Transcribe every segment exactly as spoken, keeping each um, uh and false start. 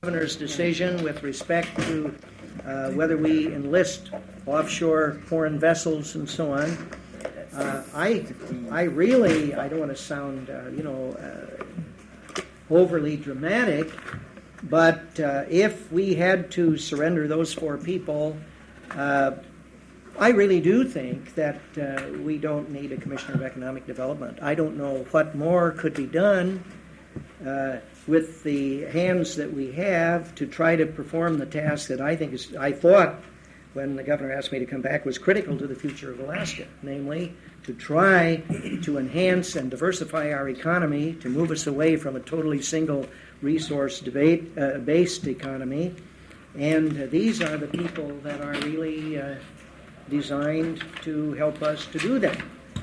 governor's decision with respect to uh, whether we enlist offshore foreign vessels and so on. Uh, I, I really, I don't want to sound, uh, you know, uh, overly dramatic, but uh, if we had to surrender those four people, uh, I really do think that uh, we don't need a Commissioner of Economic Development. I don't know what more could be done uh, with the hands that we have to try to perform the task that I think is, I thought when the governor asked me to come back, was critical to the future of Alaska, namely to try to enhance and diversify our economy, to move us away from a totally single resource debate, uh, based economy. And uh, these are the people that are really uh, designed to help us to do that.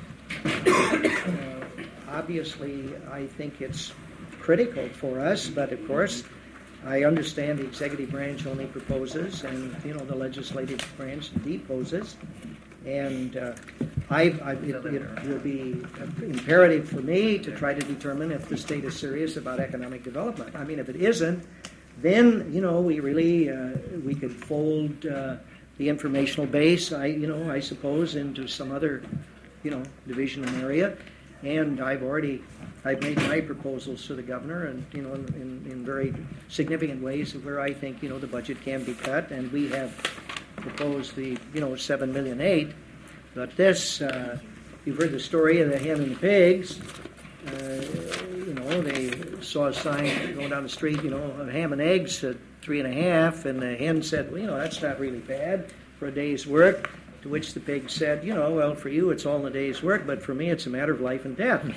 Uh, obviously, I think it's critical for us, but of course, I understand the executive branch only proposes, and you know the legislative branch deposes, and uh, I, I it, it will be imperative for me to try to determine if the state is serious about economic development. I mean, if it isn't, then you know we really uh, we could fold uh, the informational base, I you know I suppose, into some other you know division and area, and I've already. I've made my proposals to the governor, and you know, in, in, in very significant ways where I think you know the budget can be cut, and we have proposed the you know seven million eight. But this, uh, you've heard the story of the hen and the pigs. Uh, you know, they saw a sign going down the street, you know, ham and eggs at three and a half, and the hen said, well, you know, that's not really bad for a day's work. To which the pig said, you know, well, for you it's all in a day's work, but for me it's a matter of life and death.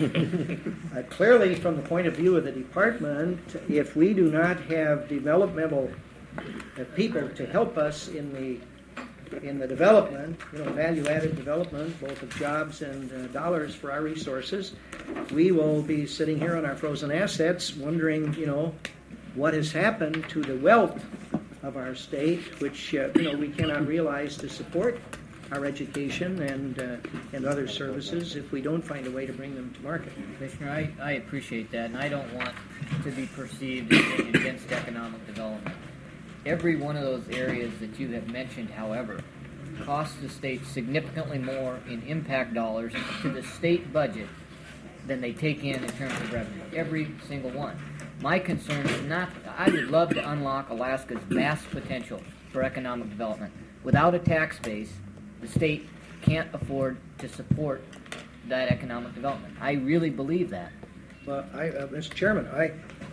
uh, clearly, from the point of view of the department, if we do not have developmental uh, people to help us in the in the development, you know, value-added development, both of jobs and uh, dollars for our resources, we will be sitting here on our frozen assets wondering, you know, what has happened to the wealth of our state, which, uh, you know, we cannot realize to support our education and uh, and other services if we don't find a way to bring them to market. Commissioner, I, I appreciate that, and I don't want to be perceived as being against economic development. Every one of those areas that you have mentioned, however, costs the state significantly more in impact dollars to the state budget than they take in in terms of revenue. Every single one. My concern is not, I would love to unlock Alaska's vast potential for economic development. Without a tax base, the state can't afford to support that economic development. I really believe that. Well, I, uh, Mister Chairman, I,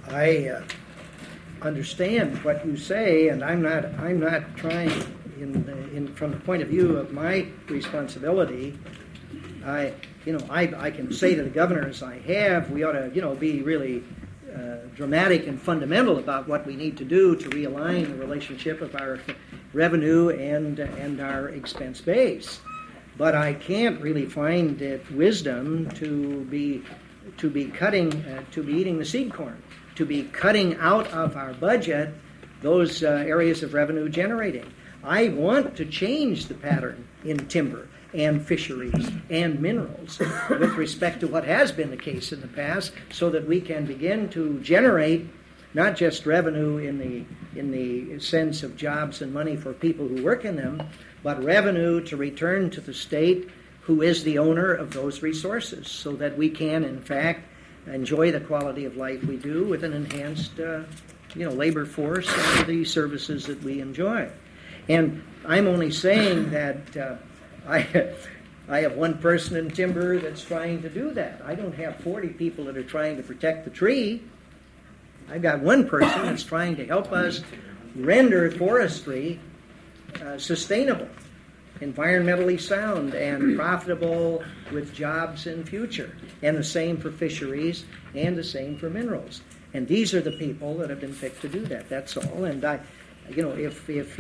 I uh, understand what you say, and I'm not, I'm not trying, in, in from the point of view of my responsibility. I, you know, I, I can say to the governor, as I have, we ought to, you know, be really uh, dramatic and fundamental about what we need to do to realign the relationship of our revenue and and our expense base, but I can't really find it wisdom to be to be cutting uh, to be eating the seed corn, to be cutting out of our budget those uh, areas of revenue generating. I want to change the pattern in timber and fisheries and minerals with respect to what has been the case in the past, so that we can begin to generate not just revenue in the in the sense of jobs and money for people who work in them, but revenue to return to the state who is the owner of those resources, so that we can, in fact, enjoy the quality of life we do with an enhanced uh, you know, labor force and the services that we enjoy. And I'm only saying that uh, I, I have one person in timber that's trying to do that. I don't have forty people that are trying to protect the tree. I've got one person that's trying to help us render forestry uh, sustainable, environmentally sound, and profitable with jobs in future. And the same for fisheries, and the same for minerals. And these are the people that have been picked to do that. That's all. And I, you know, if if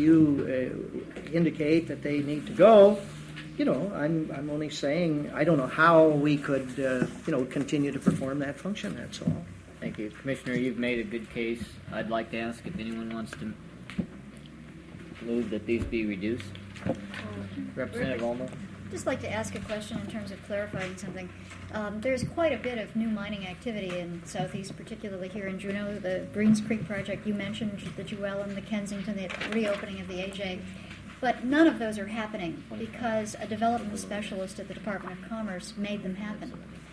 you uh, indicate that they need to go, you know, I'm I'm only saying I don't know how we could uh, you know continue to perform that function. That's all. Thank you. Commissioner, you've made a good case. I'd like to ask if anyone wants to move that these be reduced. Um, Representative Olmo. just like to ask a question in terms of clarifying something. Um, there's quite a bit of new mining activity in Southeast, particularly here in Juneau. The Greens Creek project you mentioned, the Jewellen, the Kensington, the reopening of the A J. But none of those are happening because a development specialist at the Department of Commerce made them happen.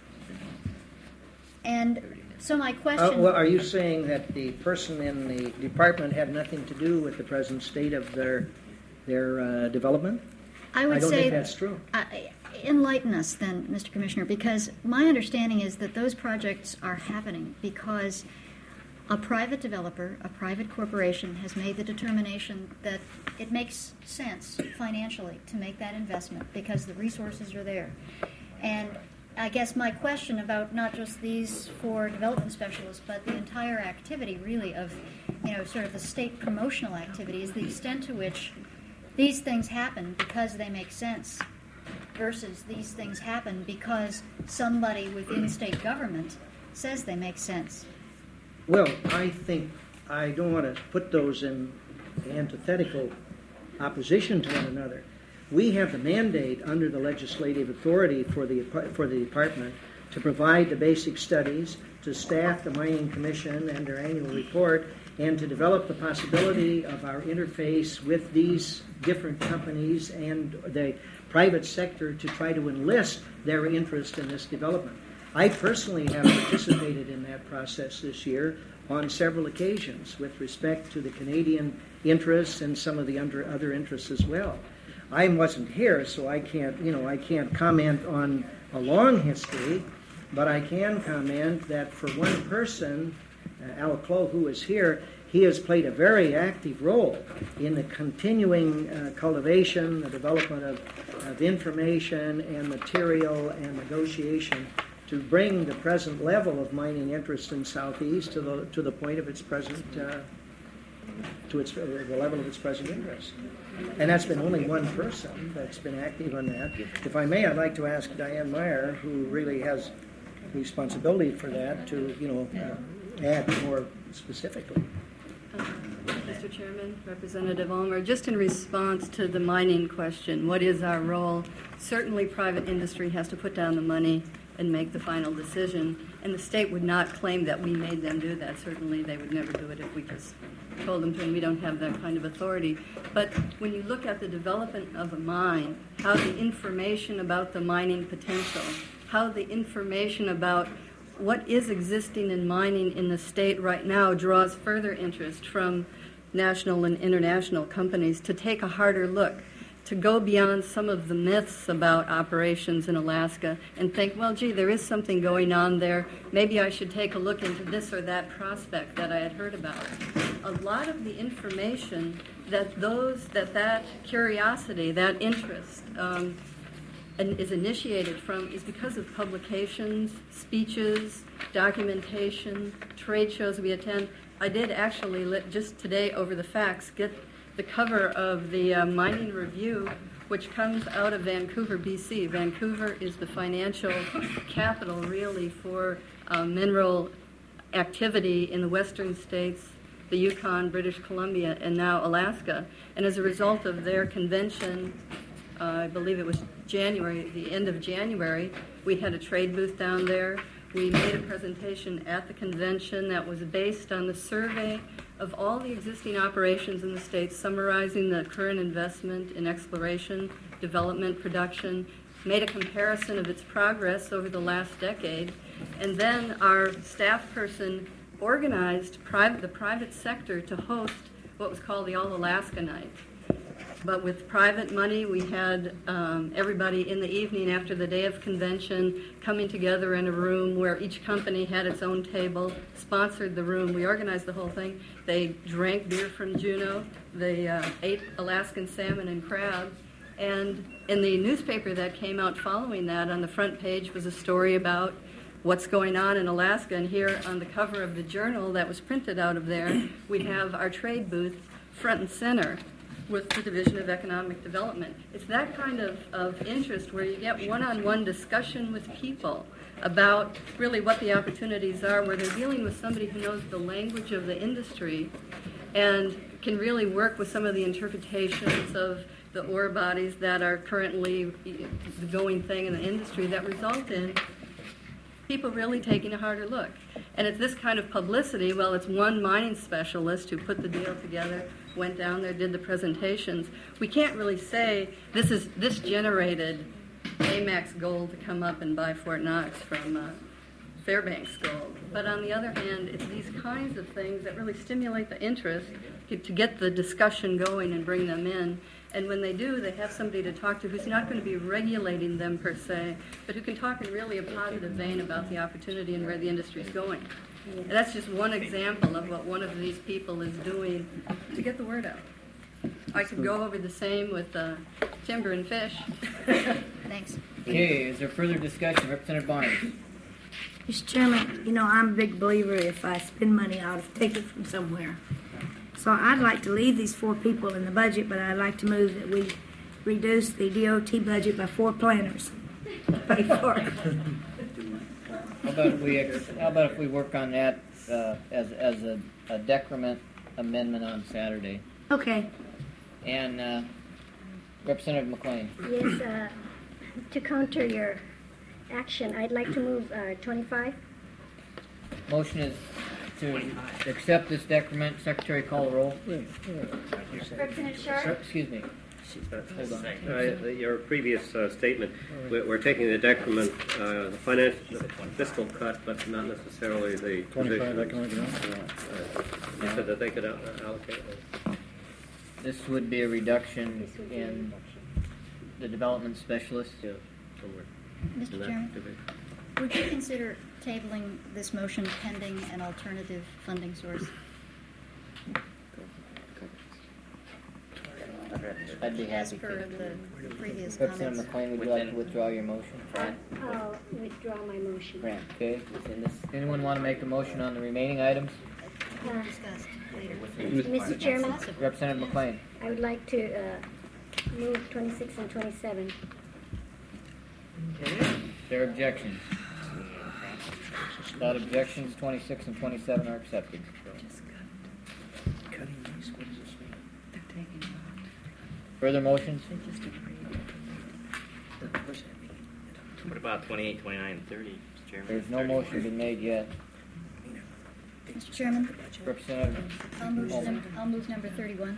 And so my question... Uh, well, are you saying that the person in the department had nothing to do with the present state of their their uh, development? I would I don't say think that's true. Uh, enlighten us then, Mister Commissioner, because my understanding is that those projects are happening because a private developer, a private corporation, has made the determination that it makes sense financially to make that investment because the resources are there. And I guess my question about not just these four development specialists, but the entire activity really of, you know, sort of the state promotional activity is the extent to which these things happen because they make sense versus these things happen because somebody within state government says they make sense. Well, I think I don't want to put those in antithetical opposition to one another. We have the mandate under the legislative authority for the for the department to provide the basic studies, to staff the Mining Commission and their annual report, and to develop the possibility of our interface with these different companies and the private sector to try to enlist their interest in this development. I personally have participated in that process this year on several occasions with respect to the Canadian interests and some of the under, other interests as well. I wasn't here, so I can't, you know, I can't comment on a long history, but I can comment that for one person, uh, Al Clough, who is here, he has played a very active role in the continuing uh, cultivation, the development of, of information and material and negotiation to bring the present level of mining interest in Southeast to the to the point of its present uh, to its uh, the level of its present interest. And that's been only one person that's been active on that. If I may, I'd like to ask Diane Meyer, who really has responsibility for that, to you know uh, add more specifically. Uh, Mister Chairman, Representative Ulmer, just in response to the mining question, what is our role? Certainly private industry has to put down the money and make the final decision, and the state would not claim that we made them do that. Certainly they would never do it if we just told them to, and we don't have that kind of authority. But when you look at the development of a mine, how the information about the mining potential, how the information about what is existing in mining in the state right now draws further interest from national and international companies to take a harder look, to go beyond some of the myths about operations in Alaska and think, well, gee, there is something going on there. Maybe I should take a look into this or that prospect that I had heard about. A lot of the information that those, that that curiosity, that interest um, and is initiated from is because of publications, speeches, documentation, trade shows we attend. I did actually, let, just today over the fax, get the cover of the uh, Mining Review, which comes out of Vancouver, B C. Vancouver is the financial capital, really, for uh, mineral activity in the western states, the Yukon, British Columbia, and now Alaska. And as a result of their convention, uh, I believe it was January, the end of January, we had a trade booth down there. We made a presentation at the convention that was based on the survey of all the existing operations in the state, summarizing the current investment in exploration, development, production, made a comparison of its progress over the last decade, and then our staff person organized private, the private sector to host what was called the All Alaska Night. But with private money, we had um, everybody in the evening after the day of convention coming together in a room where each company had its own table, sponsored the room. We organized the whole thing. They drank beer from Juneau. They uh, ate Alaskan salmon and crab. And in the newspaper that came out following that, on the front page was a story about what's going on in Alaska. And here on the cover of the journal that was printed out of there, we have our trade booth front and center with the Division of Economic Development. It's that kind of, of interest where you get one-on-one discussion with people about really what the opportunities are, where they're dealing with somebody who knows the language of the industry and can really work with some of the interpretations of the ore bodies that are currently the going thing in the industry that result in people really taking a harder look. And it's this kind of publicity. Well, it's one mining specialist who put the deal together, went down there, did the presentations. We can't really say this is this generated Amex Gold to come up and buy Fort Knox from uh, Fairbanks Gold. But on the other hand, it's these kinds of things that really stimulate the interest to get the discussion going and bring them in. And when they do, they have somebody to talk to who's not going to be regulating them per se, but who can talk in really a positive vein about the opportunity and where the industry is going. And that's just one example of what one of these people is doing to get the word out. I could go over the same with uh, timber and fish. Thanks. Okay, is there further discussion? Representative Barnes. Mister Chairman, you know, I'm a big believer if I spend money, I ought to take it from somewhere. So I'd like to leave these four people in the budget, but I'd like to move that we reduce the D O T budget by four planners. Pay for it. How about if we how about if we work on that uh, as as a, a decrement amendment on Saturday? Okay. And uh, Representative McLean. Yes, uh, to counter your action, I'd like to move uh, twenty-five. Motion is to accept this decrement. Secretary, call the roll. Representative Sharp? Excuse me. Hold on. Uh, your previous uh, statement, we're, we're taking the decrement, uh, the financial, fiscal cut, but not necessarily the twenty-five position. economic development. Uh, you said that they could al- allocate it. This would be a reduction in the development specialist. Yeah, somewhere. Mister in that Chairman, division. would you consider tabling this motion pending an alternative funding source? I'd be As happy per to. the previous Representative comments. McLean, would you like to withdraw your motion? I'll withdraw my motion. Grant, okay. Anyone want to make a motion on the remaining items? Uh, Discussed later. Mister Chairman, Representative McLean. I would like to uh, move twenty-six and twenty-seven. Is there objections? Without objections, twenty-six and twenty-seven are accepted. Further motions? What about twenty-eight, twenty-nine, and thirty, Mister Chairman? There's no motion been made yet. Mister Chairman, Representative I'll move, num- I'll move number thirty-one.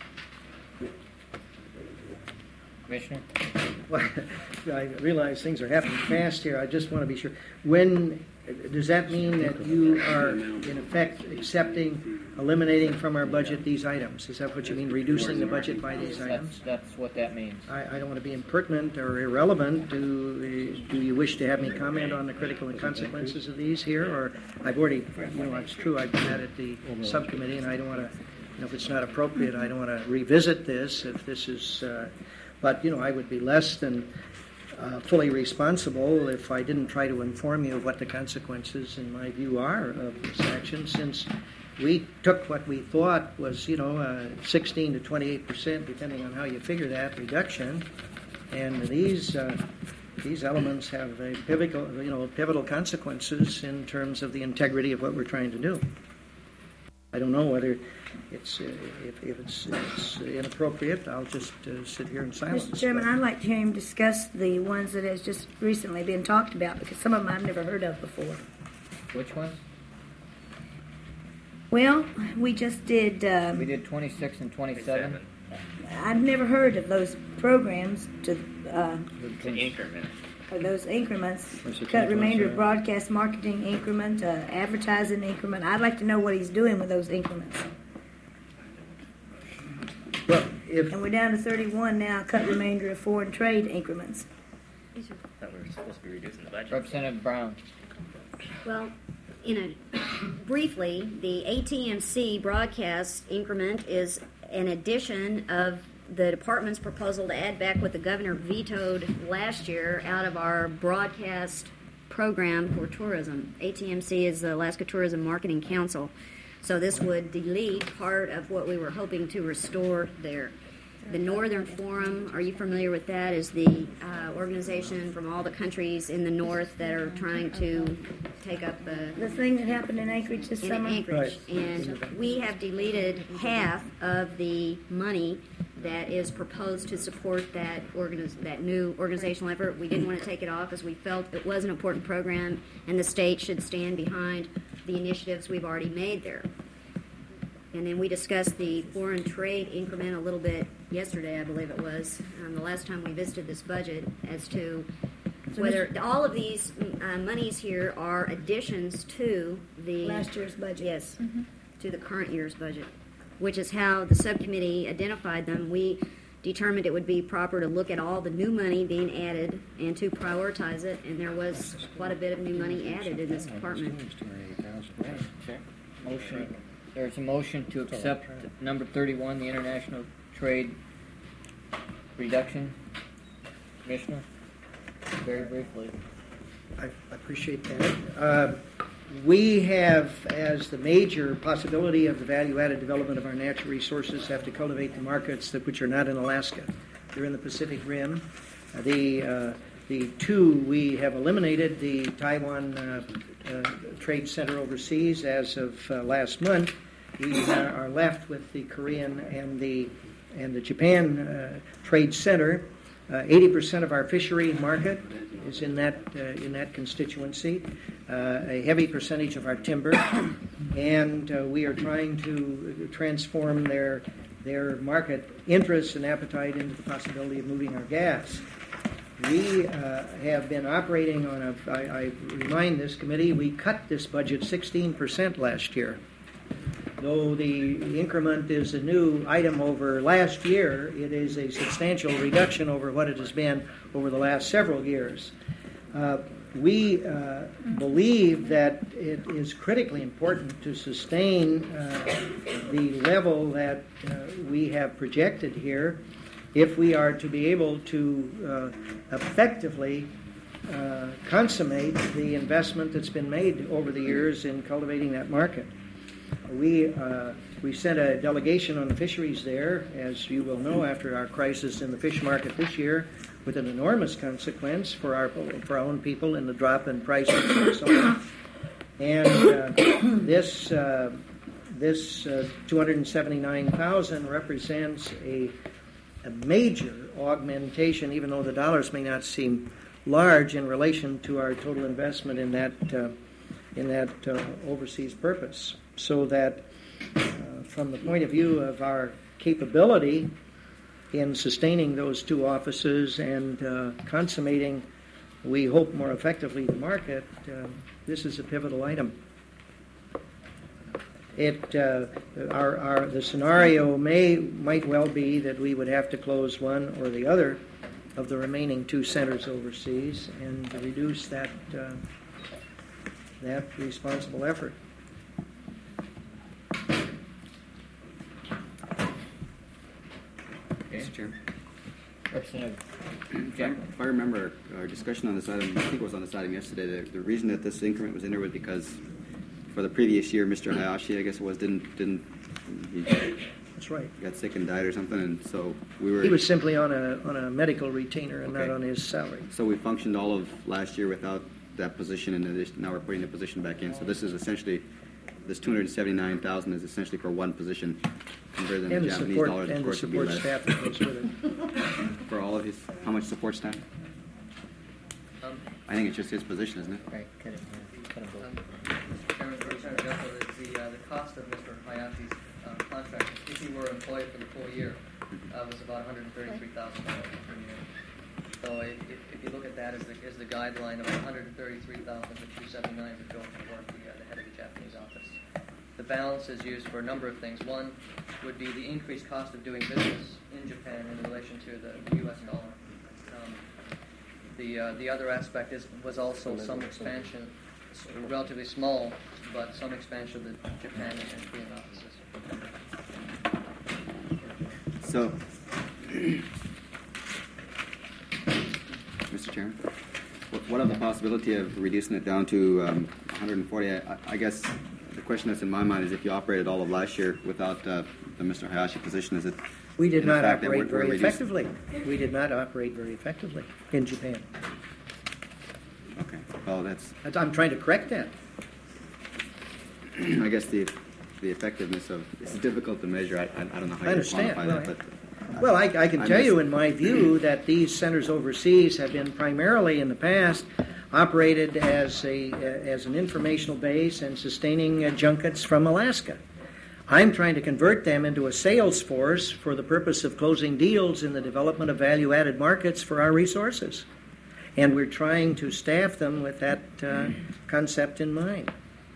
Commissioner? Well, I realize things are happening fast here. I just want to be sure. When, does that mean that you are, in effect, accepting, eliminating from our budget these items? Is that what you mean, reducing the budget by these That's, items? that's what that means. I, I don't want to be impertinent or irrelevant. Do, do you wish to have me comment on the critical consequences of these here? Or I've already, you know, it's true, I've been at the subcommittee, and I don't want to, you know, if it's not appropriate, I don't want to revisit this if this is, uh, but, you know, I would be less than uh, fully responsible if I didn't try to inform you of what the consequences, in my view, are of this action, since we took what we thought was, you know, uh, sixteen to twenty-eight percent, depending on how you figure that, reduction, and these uh, these elements have a pivotal, you know, pivotal consequences in terms of the integrity of what we're trying to do. I don't know whether it's uh, if, if it's, it's inappropriate. I'll just uh, sit here in silence. Mister Chairman, I'd like to hear him discuss the ones that has just recently been talked about, because some of them I've never heard of before. Which ones? Well, we just did, um, We did twenty-six and twenty-seven. I've never heard of those programs to, uh, The increment. or those increments. What's the Cut remainder of consequence, broadcast marketing increment, uh, advertising increment. I'd like to know what he's doing with those increments. Well, if And we're down to thirty-one now, cut remainder of foreign trade increments. That we're supposed to be reducing the budget. Representative Brown. Well, in a, briefly, the A T M C broadcast increment is an addition of the department's proposal to add back what the governor vetoed last year out of our broadcast program for tourism. A T M C is the Alaska Tourism Marketing Council. So this would delete part of what we were hoping to restore there. The Northern Forum, are you familiar with that? Is the uh, organization from all the countries in the north that are trying to take up the The thing that happened in Anchorage this in summer. Anchorage. Right. And we have deleted half of the money that is proposed to support that organiz- that new organizational effort. We didn't want to take it off as we felt it was an important program and the state should stand behind the initiatives we've already made there. And then we discussed the foreign trade increment a little bit yesterday, I believe it was, um, the last time we visited this budget, as to whether all of these uh, monies here are additions to the Last year's budget. Yes, to the current year's budget, which is how the subcommittee identified them. We determined it would be proper to look at all the new money being added and to prioritize it, and there was quite a bit of new money added in this department. Motion. There's a motion to accept number thirty-one, the international trade reduction. Commissioner, very briefly. I I appreciate that. Uh, we have, as the major possibility of the value-added development of our natural resources, have to cultivate the markets that which are not in Alaska. They're in the Pacific Rim. Uh, the uh, the two we have eliminated the Taiwan uh, uh, Trade Center overseas as of uh, last month. We are left with the Korean and the and the Japan uh, Trade Center. Uh, eighty percent of our fishery market is in that uh, in that constituency. Uh, a heavy percentage of our timber, and uh, we are trying to transform their their market interest and appetite into the possibility of moving our gas. We uh, have been operating on a. I, I remind this committee we cut this budget sixteen percent last year. Though the increment is a new item over last year, it is a substantial reduction over what it has been over the last several years. Uh, we uh, believe that it is critically important to sustain uh, the level that uh, we have projected here if we are to be able to uh, effectively uh, consummate the investment that's been made over the years in cultivating that market. We uh, we sent a delegation on the fisheries there, as you will know, after our crisis in the fish market this year, with an enormous consequence for our for our own people in the drop in prices and so on. And uh, this uh, this uh, two hundred seventy-nine thousand represents a a major augmentation, even though the dollars may not seem large in relation to our total investment in that uh, in that uh, overseas purpose. So that uh, from the point of view of our capability in sustaining those two offices and uh, consummating, we hope more effectively, the market, uh, this is a pivotal item. It uh, our, our the scenario may might well be that we would have to close one or the other of the remaining two centers overseas and to reduce that uh, that responsible effort. Mister Chairman. Representative Jack. If I remember our discussion on this item, I think it was on this item yesterday, the, the reason that this increment was in there was because for the previous year, Mister Hayashi, I guess it was, didn't, didn't he That's right. got sick and died or something, and so we were... He was simply on a on a medical retainer and Okay. not on his salary. So we functioned all of last year without that position, and this, now we're putting the position back in. So this is essentially, this two hundred seventy-nine thousand is essentially for one position, compared to the And the Japanese support dollars, of and the course, would be support less. staff that goes with it. For all of his, how much support staff? Um, I think it's just his position, isn't it? right, cut it, yeah, cut it both. Um, Chairman, Representative Jeffel, is the, uh, the cost of Mister Hayashi's uh, contract, if he were employed for the full year, uh, was about one hundred thirty-three thousand dollars per year. So if, if, if you look at that as the, as the guideline of one hundred thirty-three thousand to two seventy-nine to go toward the, uh, the head of the Japanese office. The balance is used for a number of things. One would be the increased cost of doing business in Japan in relation to the, the U S dollar. Um, the uh, the other aspect is was also some expansion, relatively small, but some expansion of the Japan and Korean offices. So, Mister Chairman, what, what of the possibility of reducing it down to um, one hundred forty? I, I guess the question that's in my mind is if you operated all of last year without uh, the Mister Hayashi position, is it? We did in the not fact that operate we're- we're very reducing- effectively. We did not operate very effectively in Japan. Okay. Well, that's. That's- I'm trying to correct that. I guess the the effectiveness of it's difficult to measure. I, I, I don't know how I you understand. quantify Well, that, but Well, I, I can I tell miss- you in my view that these centers overseas have been primarily in the past operated as a uh, as an informational base and sustaining uh, junkets from Alaska. I'm trying to convert them into a sales force for the purpose of closing deals in the development of value-added markets for our resources. And we're trying to staff them with that uh, concept in mind.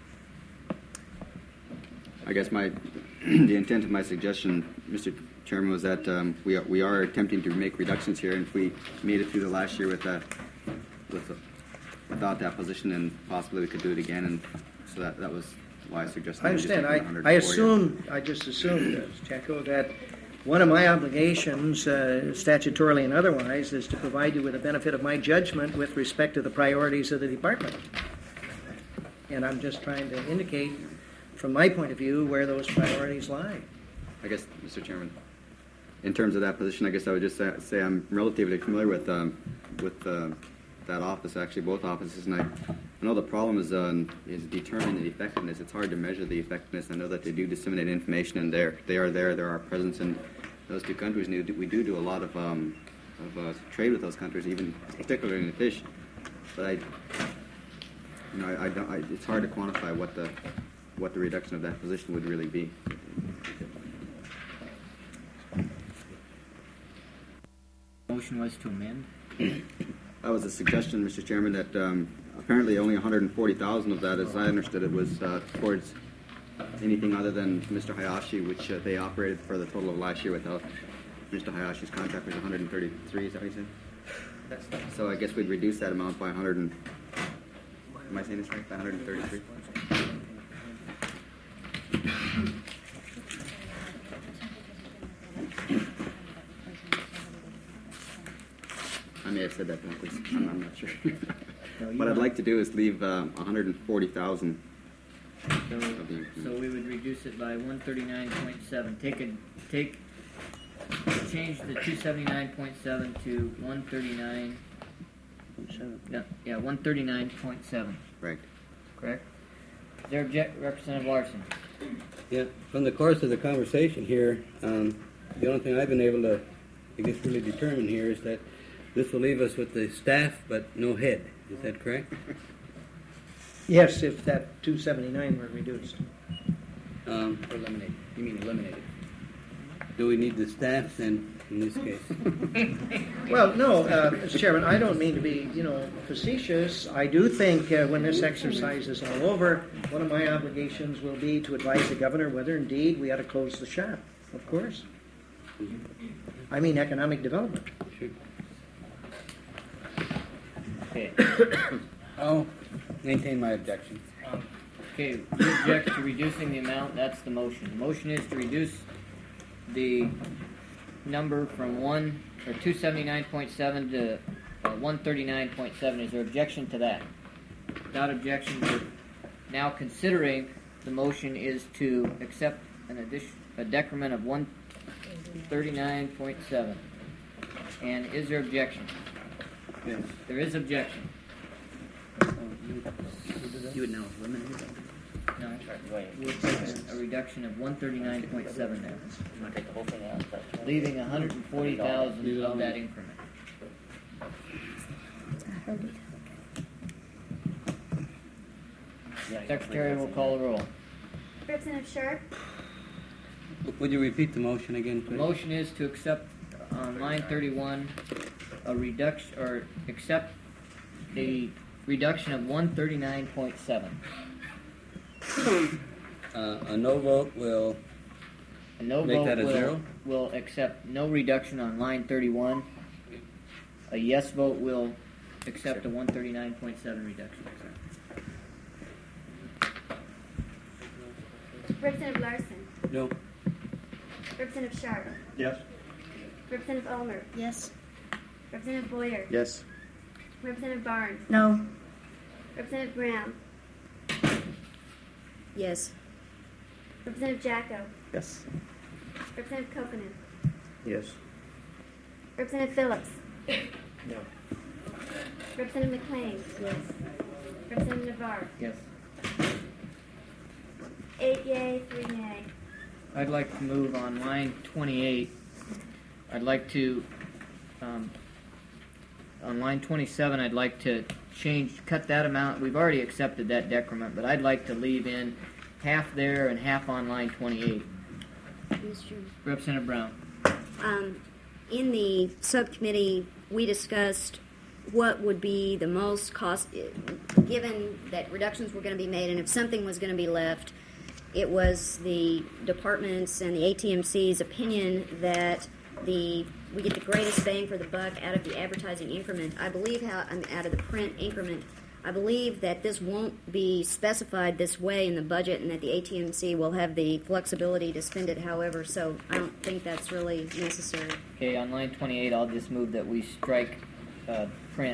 I guess my the intent of my suggestion, Mister Chairman, was that um, we are, we are attempting to make reductions here, and if we made it through the last year with that with a, without that position, then possibly we could do it again, and so that that was why I suggested. I understand. I, one I assume, I just assumed, uh, Chaco, that one of my obligations, uh, statutorily and otherwise, is to provide you with the benefit of my judgment with respect to the priorities of the department. And I'm just trying to indicate, from my point of view, where those priorities lie. I guess, Mister Chairman, in terms of that position, I guess I would just say, say I'm relatively familiar with um, with uh, that office, actually both offices, and I, I know the problem is uh, is determining the effectiveness. It's hard to measure the effectiveness. I know that they do disseminate information, and there they are there. There are presence in those two countries. And we do do a lot of um, of uh, trade with those countries, even particularly in the fish. But I, you know, I, I don't. I, it's hard to quantify what the what the reduction of that position would really be. Motion was to amend. That was a suggestion, Mister Chairman, that um, apparently only one hundred forty thousand of that, as I understood it, was uh, towards anything other than Mister Hayashi, which uh, they operated for the total of last year without Mister Hayashi's contract was one hundred thirty-three, is that what you said? So I guess we'd reduce that amount by one hundred and, am I saying this right, by one hundred thirty-three? I may have said that backwards. I'm, I'm not sure. What I'd like to do is leave uh, one hundred forty thousand. So, so we would reduce it by one thirty-nine point seven. Take a take change the two seventy-nine point seven to one thirty-nine. No, yeah, one thirty-nine point seven. Right. Correct. Is there object, Representative Larson? Yeah, from the course of the conversation here, um, the only thing I've been able to, I guess, really determine here is that this will leave us with the staff but no head. Is that correct? Yes, if that two seventy-nine were reduced. Um, eliminate. You mean eliminated? Do we need the staff then in this case? Well, no, uh, Mister Chairman, I don't mean to be, you know, facetious. I do think uh, when this exercise is all over, one of my obligations will be to advise the governor whether indeed we ought to close the shop. Of course. I mean economic development. Sure. Okay. I'll maintain my objection. Um, okay, you object to reducing the amount. That's the motion. The motion is to reduce the number from one or two seventy nine point seven to uh, one thirty nine point seven. Is there objection to that? Without objection, we're now considering the motion is to accept an addition, a decrement of one thirty nine point seven. And is there objection? Yes. There is objection. You would now eliminate it? No, we'll take a reduction of one thirty-nine point seven there, You want to take the whole thing out? That's- leaving one hundred forty thousand of that increment. Yeah, Secretary will call the roll. Representative Sharp, Would you repeat the motion again, The please? motion is to accept on line thirty-one a reduction, or accept a reduction of one thirty-nine point seven. Uh, a no vote will A no Make vote that a will, zero? will accept no reduction on line thirty-one. A yes vote will accept a one thirty-nine point seven reduction. Representative Larson, no. Representative Sharp, Yes. Representative Ulmer, Yes. Representative Boyer, Yes. Representative Barnes, No. Representative Brown, Yes. Representative Jacko, Yes. Representative Kokanen, Yes. Representative Phillips, No. Representative McLean, yes. Representative Navarre, Yes. eight yea, three nay. I'd like to move on line twenty-eight I'd like to, um, on line twenty-seven, I'd like to change, cut that amount. We've already accepted that decrement, but I'd like to leave in half there and half on line twenty-eight. Mister Representative Brown. Um, in the subcommittee, we discussed what would be the most cost, given that reductions were going to be made, and if something was going to be left, it was the department's and the A T M C's opinion that the we get the greatest bang for the buck out of the advertising increment. I believe how um, out of the print increment. I believe that this won't be specified this way in the budget, and that the A T M C will have the flexibility to spend it however. So I don't think that's really necessary. Okay, on line twenty-eight, I'll just move that we strike uh, print.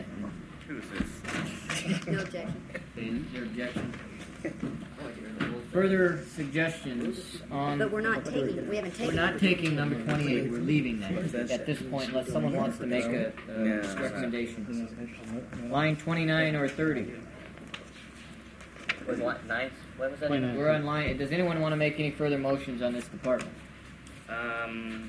No objection. Okay, is there objection? Further suggestions on... But we're not taking, we haven't taken... We're not taking number twenty-eight. We're leaving that at this point unless someone wants to make a, a recommendation. Line twenty-nine or thirty. Was what, nine? What was that? We're on line... Does anyone want to make any further motions on this department? Um,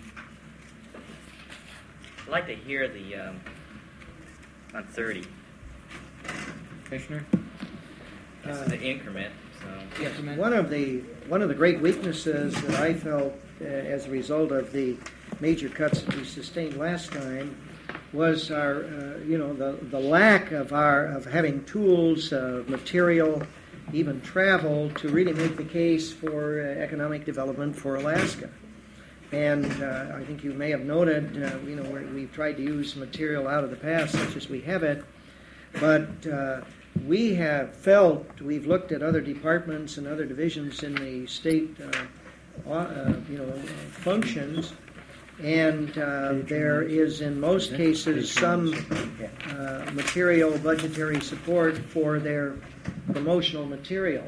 I'd like to hear the, um, on thirty. Commissioner? This is the increment, so... Yes, ma'am. One of the one of the great weaknesses that I felt uh, as a result of the major cuts that we sustained last time was our, uh, you know, the, the lack of our of having tools, uh, material, even travel to really make the case for uh, economic development for Alaska. And uh, I think you may have noted, uh, you know, we're, we've tried to use material out of the past, such as we have it, but. Uh, We have felt, we've looked at other departments and other divisions in the state, uh, uh, you know, functions, and uh, there is, in most cases, some uh, material, budgetary support for their promotional material.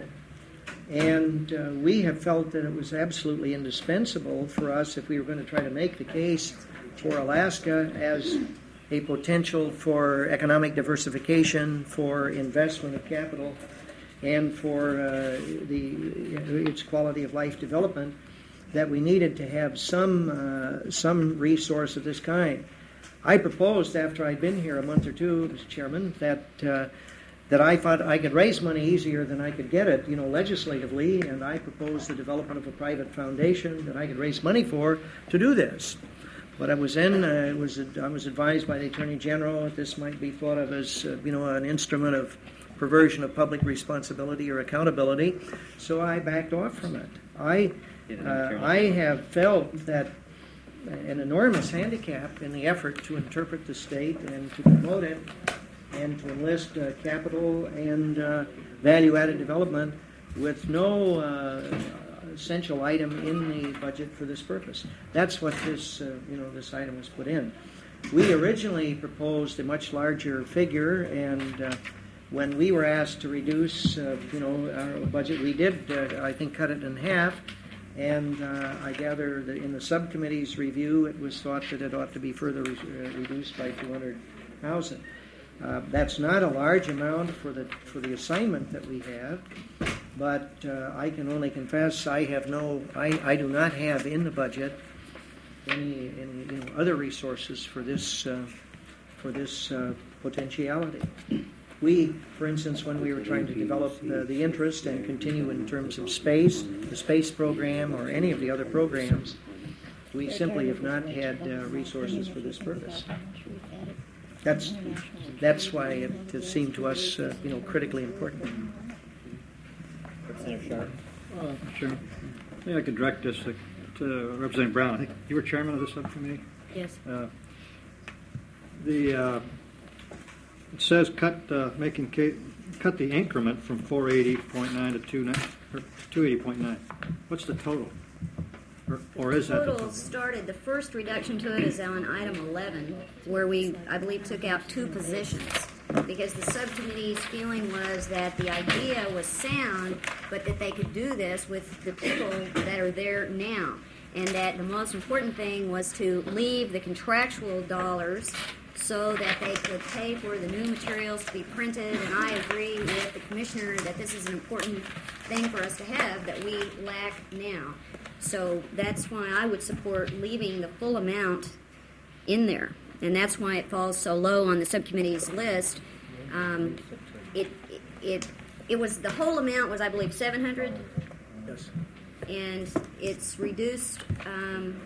And uh, we have felt that it was absolutely indispensable for us, if we were going to try to make the case for Alaska as a potential for economic diversification, for investment of capital, and for uh, the its quality of life development, that we needed to have some uh, some resource of this kind. I proposed, after I'd been here a month or two, Mister Chairman, that uh, that I thought I could raise money easier than I could get it, you know, legislatively, and I proposed the development of a private foundation that I could raise money for to do this. But I was in, uh, it was, I was advised by the Attorney General that this might be thought of as, uh, you know, an instrument of perversion of public responsibility or accountability. So I backed off from it. I, uh, I have felt that an enormous handicap in the effort to interpret the state and to promote it and to enlist uh, capital and uh, value-added development with no uh, essential item in the budget for this purpose. That's what this, uh, you know, this item was put in. We originally proposed a much larger figure, and uh, when we were asked to reduce, uh, you know, our budget, we did, uh, I think, cut it in half. And uh, I gather that in the subcommittee's review, it was thought that it ought to be further re- uh, reduced by two hundred thousand. Uh, that's not a large amount for the for the assignment that we have, but uh, I can only confess I have no, I, I do not have in the budget any, any you know, other resources for this uh, for this uh, potentiality. We, for instance, when we were trying to develop uh, the interest and continue in terms of space, the space program, or any of the other programs, we simply have not had uh, resources for this purpose. That's that's why it has seemed to us, uh, you know, critically important. Uh, Chairman, I think I could direct this to, to Representative Brown. I think you were chairman of the subcommittee. Yes. Uh, the uh, it says cut uh, making ca- cut the increment from four eighty point nine to two eighty point nine. What's the total? Or, or is that the total started, the first reduction to it is on item eleven, where we, I believe, took out two positions. Because the subcommittee's feeling was that the idea was sound, but that they could do this with the people that are there now. And that the most important thing was to leave the contractual dollars so that they could pay for the new materials to be printed. And I agree with the commissioner that this is an important thing for us to have that we lack now. So that's why I would support leaving the full amount in there, and that's why it falls so low on the subcommittee's list. Um, it, it it it was the whole amount was I believe seven hundred. Yes. And it's reduced. Um,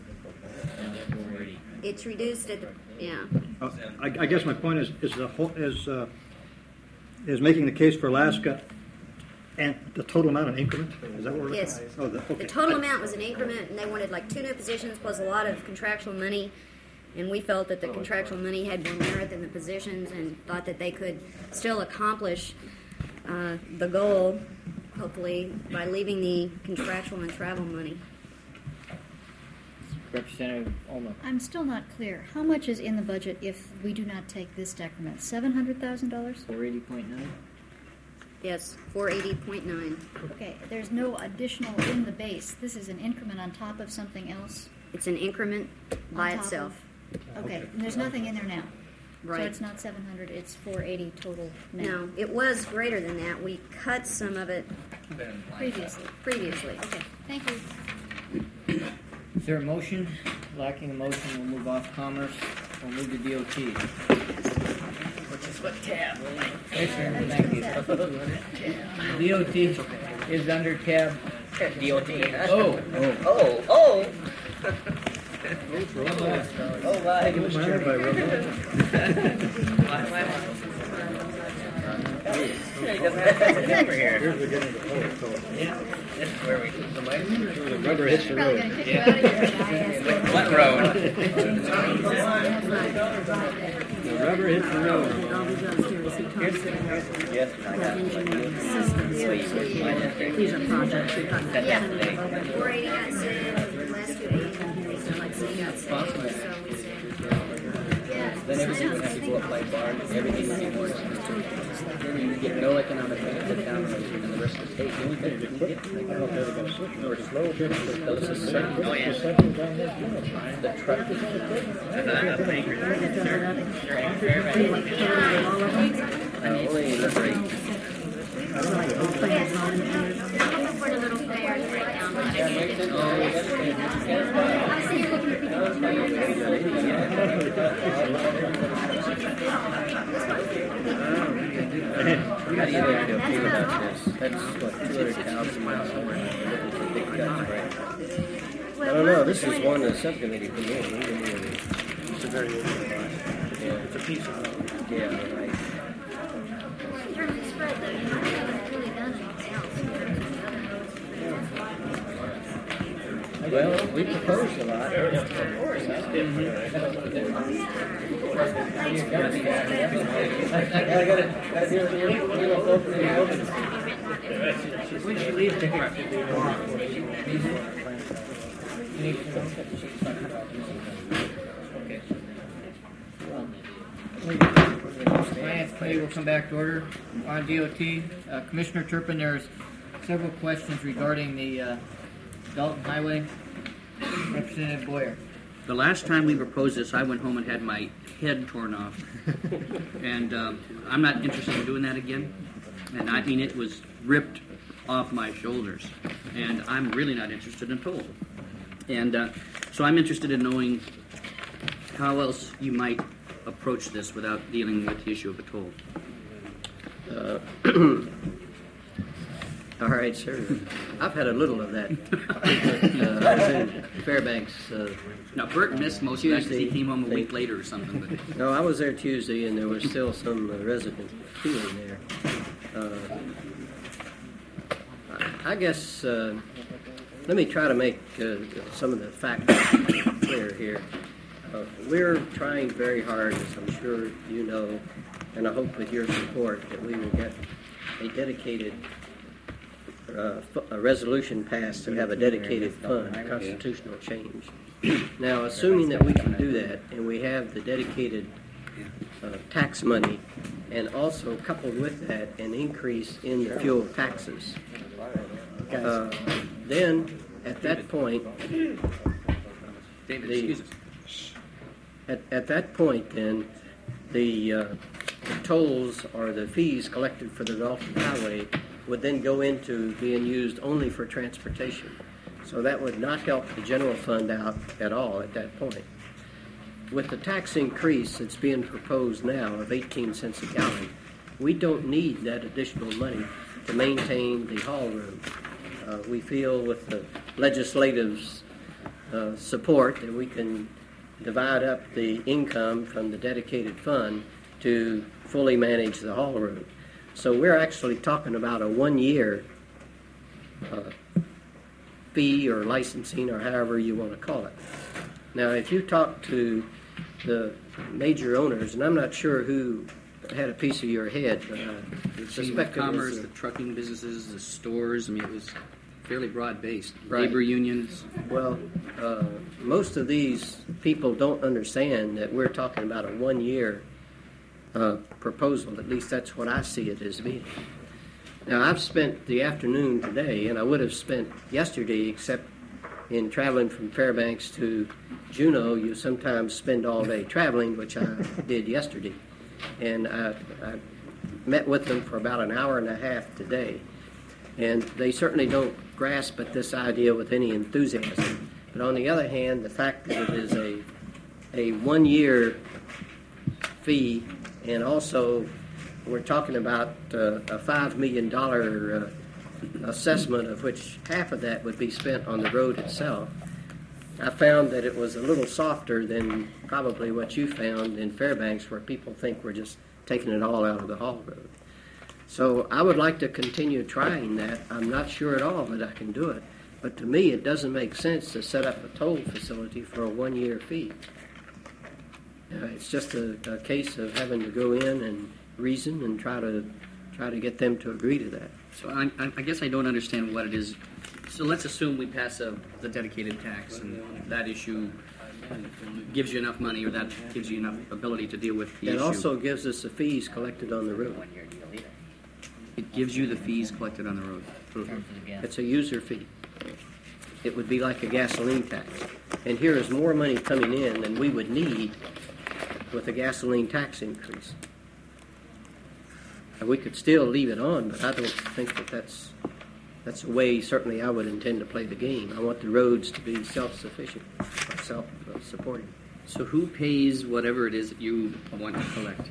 it's reduced at the yeah. Uh, I, I guess my point is is the whole is uh, is making the case for Alaska and the total amount an increment. Is that what we're Yes. Oh, the, okay. The total amount was an increment, and they wanted like two new positions plus a lot of contractual money. And we felt that the contractual money had more merit than the positions, and thought that they could still accomplish uh, the goal, hopefully, by leaving the contractual and travel money. Representative Olma. I'm still not clear. How much is in the budget if we do not take this decrement? Seven hundred thousand dollars? four eighty point nine. Yes, four eighty point nine. Okay, there's no additional in the base. This is an increment on top of something else? It's an increment by On top itself. of- Okay, and there's nothing in there now? Right. So it's not seven hundred, it's four eighty total now? No, it was greater than that. We cut some of it Previously? previously. Okay, thank you. Is there a motion? Lacking a motion, we'll move off commerce. We'll move to D O T. Which is what tab. Commissioner, thank you. D O T is under tab. D O T. Oh, oh, oh, oh. Oh, my. It was He doesn't have a number here. Here's the beginning of the total. total. Yeah, this is where we put the money. The rubber hits the road. What road? The rubber hits the road. Yes, I got it. These are projects. Yeah. four eighty got said, last two eighty, like C got said. So we said, Then everything would have to go up by bar, everything would be more expensive. Then you would get no economic benefit down the road in the rest of the state. The only thing you can get, like, I don't know if they're gonna switch or slow, those are certain. Oh, yeah. The truck. Uh, only number eight. How do you think they'll feel about this? That's what, two hundred thousand miles away. Big cut, right? I don't know, this is one of the subcommittee for me. We didn't really- It's a very yeah. It's a piece of it. Yeah, right. In terms of spread, though, you haven't really done anything else in terms of other Well, we proposed a lot. Of course, that's different. I got it. Got it here. Here, open it. Open it. when she leaves, take her. Okay. Finance Committee will come back to order on D O T. Uh, Commissioner Turpin, there's several questions regarding the uh, Dalton Highway. Representative Boyer. The last time we proposed this, I went home and had my head torn off. And um, I'm not interested in doing that again. And I mean, it was ripped off my shoulders. And I'm really not interested in toll. And uh, so I'm interested in knowing how else you might approach this without dealing with the issue of a toll. Uh, all right, sir. I've had a little of that. uh, I was in Fairbanks. Uh, now, Bert missed most of that because he came home a week later or something. But. No, I was there Tuesday, and there was still some uh, resident feeling there. Uh, I guess, uh, let me try to make uh, some of the facts clear here. Uh, we're trying very hard, as I'm sure you know, and I hope with your support that we will get a dedicated uh, a resolution passed to have a dedicated fund, constitutional change. Now, assuming that we can do that, and we have the dedicated uh, tax money, and also coupled with that, an increase in the fuel taxes, uh, then at that point, David, the, excuse us. At, at that point, then, the, uh, the tolls or the fees collected for the Dalton Highway would then go into being used only for transportation. So that would not help the general fund out at all at that point. with the tax increase that's being proposed now of eighteen cents a gallon, we don't need that additional money to maintain the haul room. Uh, we feel with the legislative's uh, support that we can divide up the income from the dedicated fund to fully manage the haul room. So we're actually talking about a one-year uh, fee or licensing or however you want to call it. Now, if you talk to the major owners, and I'm not sure who had a piece of your head, but I suspect it commerce, was a, the trucking businesses, the stores. I mean, it was fairly broad-based. Right. Labor unions. Well, uh, most of these people don't understand that we're talking about a one-year uh, proposal. At least that's what I see it as being. Now, I've spent the afternoon today, and I would have spent yesterday, except in traveling from Fairbanks to Juneau, you sometimes spend all day traveling, which I did yesterday. And I, I met with them for about an hour and a half today. And they certainly don't grasp at this idea with any enthusiasm. But on the other hand, the fact that it is a, a one-year fee, and also we're talking about uh, a five million dollars uh, assessment, of which half of that would be spent on the road itself, I found that it was a little softer than probably what you found in Fairbanks, where people think we're just taking it all out of the haul road. So I would like to continue trying that. I'm not sure at all that I can do it. But to me, it doesn't make sense to set up a toll facility for a one-year fee. Uh, it's just a, a case of having to go in and reason and try to try to get them to agree to that. So I, I guess I don't understand what it is. So let's assume we pass a, the dedicated tax, and that issue gives you enough money, or that gives you enough ability to deal with the It issue. also gives us the fees collected on the road. It gives you the fees collected on the road. It's a user fee. It would be like a gasoline tax. And here is more money coming in than we would need with a gasoline tax increase. And we could still leave it on, but I don't think that that's, that's a way certainly I would intend to play the game. I want the roads to be self-sufficient, or self-supporting. So who pays whatever it is that you want to collect?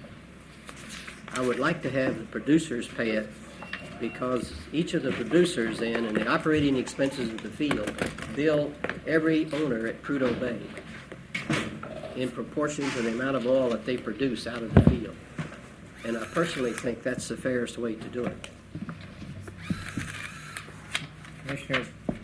I would like to have the producers pay it, because each of the producers then, and the operating expenses of the field, bill every owner at Prudhoe Bay in proportion to the amount of oil that they produce out of the field. And I personally think that's the fairest way to do it. Commissioner,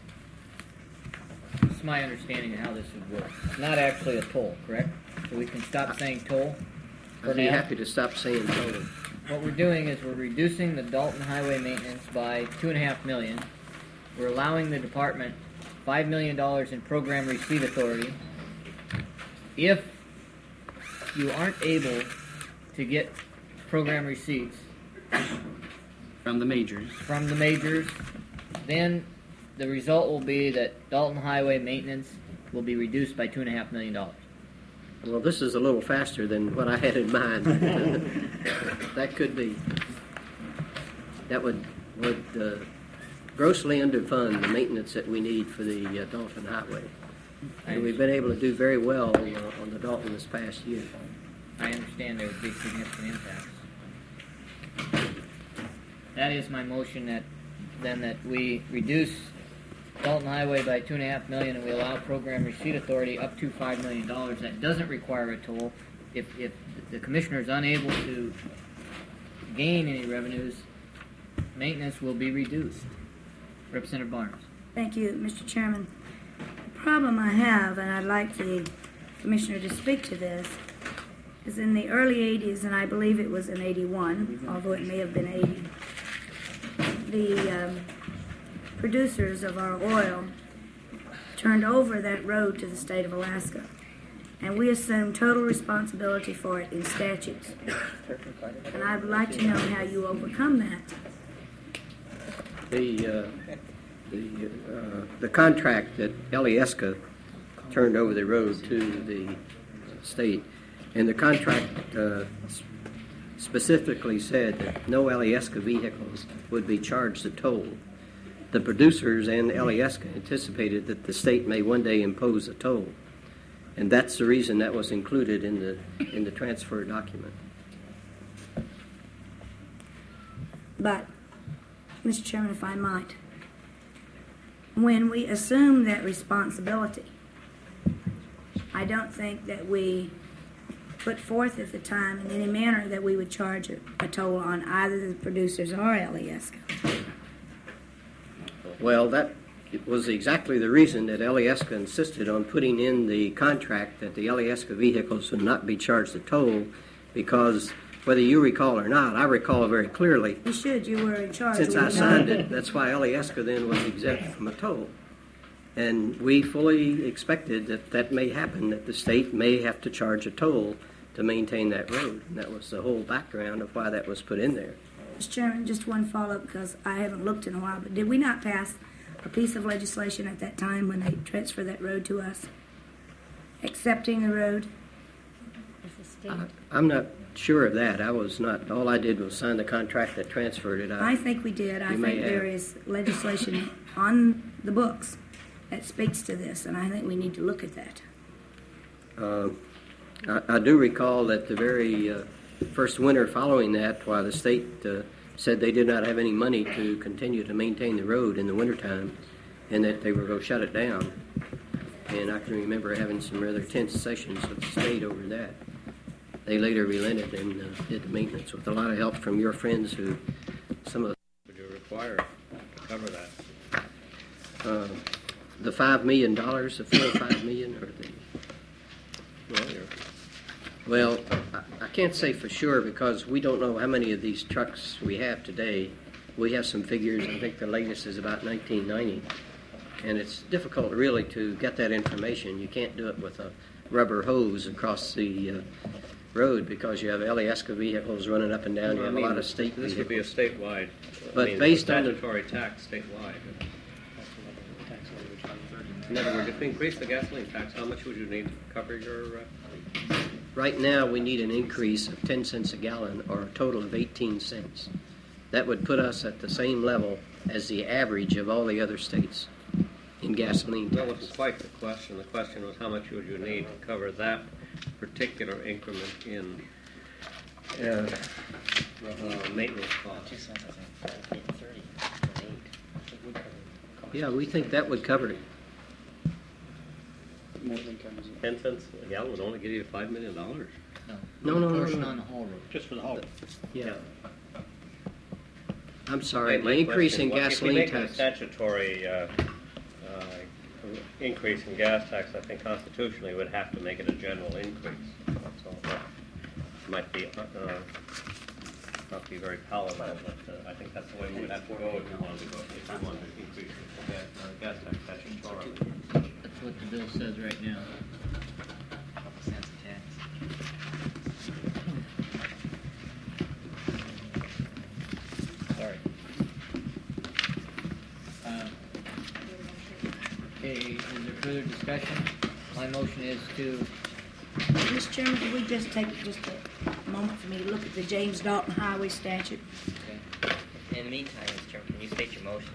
it's my understanding of how this would work. It's not actually a toll, correct? So we can stop saying toll for I'd be now? happy to stop saying toll. What we're doing is we're reducing the Dalton Highway maintenance by two and a half million. We're allowing the department five million dollars in program receipt authority. If you aren't able to get program receipts from the majors, from the majors, then the result will be that Dalton Highway maintenance will be reduced by two and a half million dollars. Well, this is a little faster than what I had in mind. That could be. That would would uh, grossly underfund the maintenance that we need for the uh, Dalton Highway. And we've been able to do very well uh, on the Dalton this past year. I understand there would be significant impacts. That is my motion, that then that we reduce Dalton Highway by two and a half million, and we allow program receipt authority up to five million dollars. That doesn't require a toll. If if the commissioner is unable to gain any revenues, maintenance will be reduced. Representative Barnes. Thank you, Mister Chairman. The problem I have, and I'd like the Commissioner to speak to this, is in the early eighties, and I believe it was in eighty-one, although it may have been eighty, the um, producers of our oil turned over that road to the state of Alaska, and we assumed total responsibility for it in statutes. And I would like to know how you overcome that. The uh, the uh, the contract that Alyeska turned over the road to the state, and the contract uh, specifically said that no Alyeska vehicles would be charged a toll. The producers and Alyeska anticipated that the state may one day impose a toll. And that's the reason that was included in the in the transfer document. But, Mister Chairman, if I might, when we assume that responsibility, I don't think that we put forth at the time in any manner that we would charge a, a toll on either the producers or Alyeska. Well, that was exactly the reason that Alyeska insisted on putting in the contract that the Alyeska vehicles would not be charged a toll, because whether you recall or not, I recall very clearly, You should, you were in charge. since We I know. signed it, that's why Alyeska then was exempt from a toll. And we fully expected that that may happen, that the state may have to charge a toll to maintain that road. And that was the whole background of why that was put in there. Mister Chairman, just one follow-up, because I haven't looked in a while, but did we not pass a piece of legislation at that time when they transferred that road to us? Accepting the road? I, I'm not sure of that. I was not, all I did was sign the contract that transferred it. I, I think we did. I You may think there have. is legislation on the books that speaks to this, and I think we need to look at that. Uh, I, I do recall that the very uh, first winter following that, while the state uh, said they did not have any money to continue to maintain the road in the wintertime, and that they were going to shut it down. And I can remember having some rather tense sessions with the state over that. They later relented and uh, did the maintenance with a lot of help from your friends who, some of the... Would you require to cover that? Uh, the five million dollars, the four or five million, or the... Well, you're, Well, I, I can't say for sure because we don't know how many of these trucks we have today. We have some figures. I think the latest is about nineteen ninety. And it's difficult really to get that information. You can't do it with a rubber hose across the uh, road because you have Alyeska vehicles running up and down. You I have mean, a lot of state This vehicles. would be a statewide. But I mean, based on the- statutory tax statewide. In other words, if we increase the gasoline tax, how much would you need to cover your? Uh, Right now, we need an increase of ten cents a gallon or a total of eighteen cents. That would put us at the same level as the average of all the other states in gasoline That tax. wasn't quite the question. The question was how much would you need to cover that particular increment in uh, uh, maintenance costs? Yeah, we think that would cover it. Ten cents a gallon would only give you five million dollars. No, No, no, no, portion no. on the whole road. Just for the whole. Yeah. I'm sorry, My the increase question, in what- gasoline If we make tax. a statutory uh, uh, increase in gas tax, I think constitutionally would have to make it a general increase. So that might be, uh, uh, not be very palatable, but uh, I think that's the way we would have to go if we wanted to go, if we wanted to increase the gas, uh, gas tax statutorily. That's what the bill says right now. Cents of tax. Sorry. Um, Okay, is there further discussion? My motion is to, Mister Chairman, could we just take just a moment for me to look at the James Dalton Highway statute? In the meantime, Mister Chairman, can you state your motion?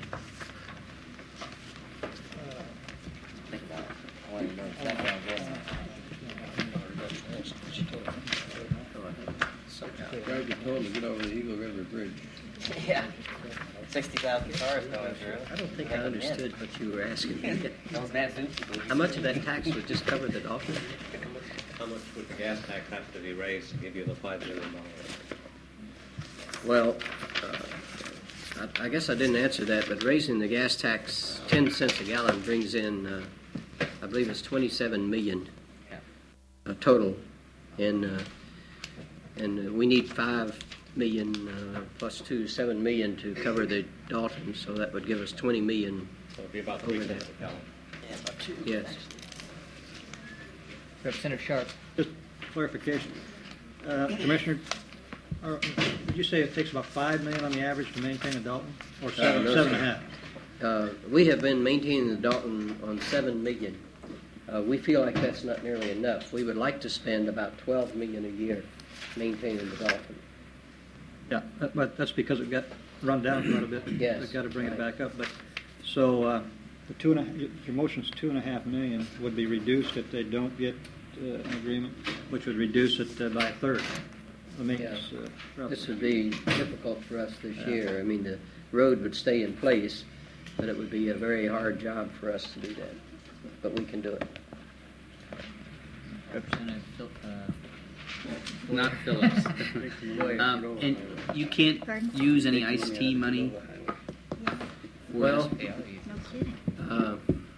Think about it. I want to know exactly what I'm voting Guys are told to get over the Eagle River Bridge. on. Yeah. Sixty thousand cars going through. I don't think I understood what you were asking. Those Matt Zucci. How much of that tax would just cover the Dolphin? How much would the gas tax have to be raised to give you the five million dollars? Well, uh, I, I guess I didn't answer that, but raising the gas tax ten cents a gallon brings in, uh, I believe it's twenty-seven million uh, total, and uh, and uh, we need five million uh, plus two, seven million to cover the Dalton, so that would give us twenty million. So it'd be about three over cents that. a gallon. Yeah, about two. Yes. Representative Sharp. Just clarification. Uh, Commissioner, or, did you say it takes about five million on the average to maintain a Dalton? Or seven, no, seven sir. and a half? Uh, we have been maintaining the Dalton on seven million. Uh, we feel like that's not nearly enough. We would like to spend about twelve million a year maintaining the Dalton. Yeah, that- but that's because it got run down quite a bit. Yes. They've got to bring it Right. back up. But so, uh, The two and a, your motion's two and a half million would be reduced if they don't get uh, an agreement, which would reduce it uh, by a third. The maintenance. Yeah. Uh, roughly. This would be difficult for us this Yeah. year. I mean, the road would stay in place, but it would be a very hard job for us to do that. But we can do it. Representative Phil, uh, Not Phillips. um, and you can't use any iced tea money. Well, No kidding. uh,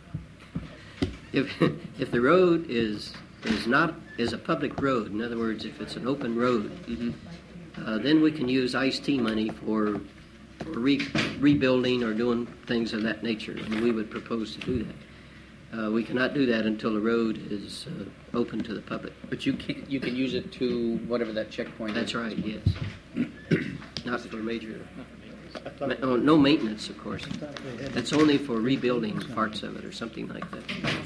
if if the road is is not is a public road, in other words, if it's an open road, Mm-hmm. uh, then we can use iced tea money for, for re- rebuilding or doing things of that nature, and we would propose to do that. Uh, we cannot do that until the road is uh, open to the public. But you can you can use it to whatever that checkpoint That's is. right, yes. Not for major, ma- oh, no maintenance, of course. That's only for rebuilding parts of it or something like that.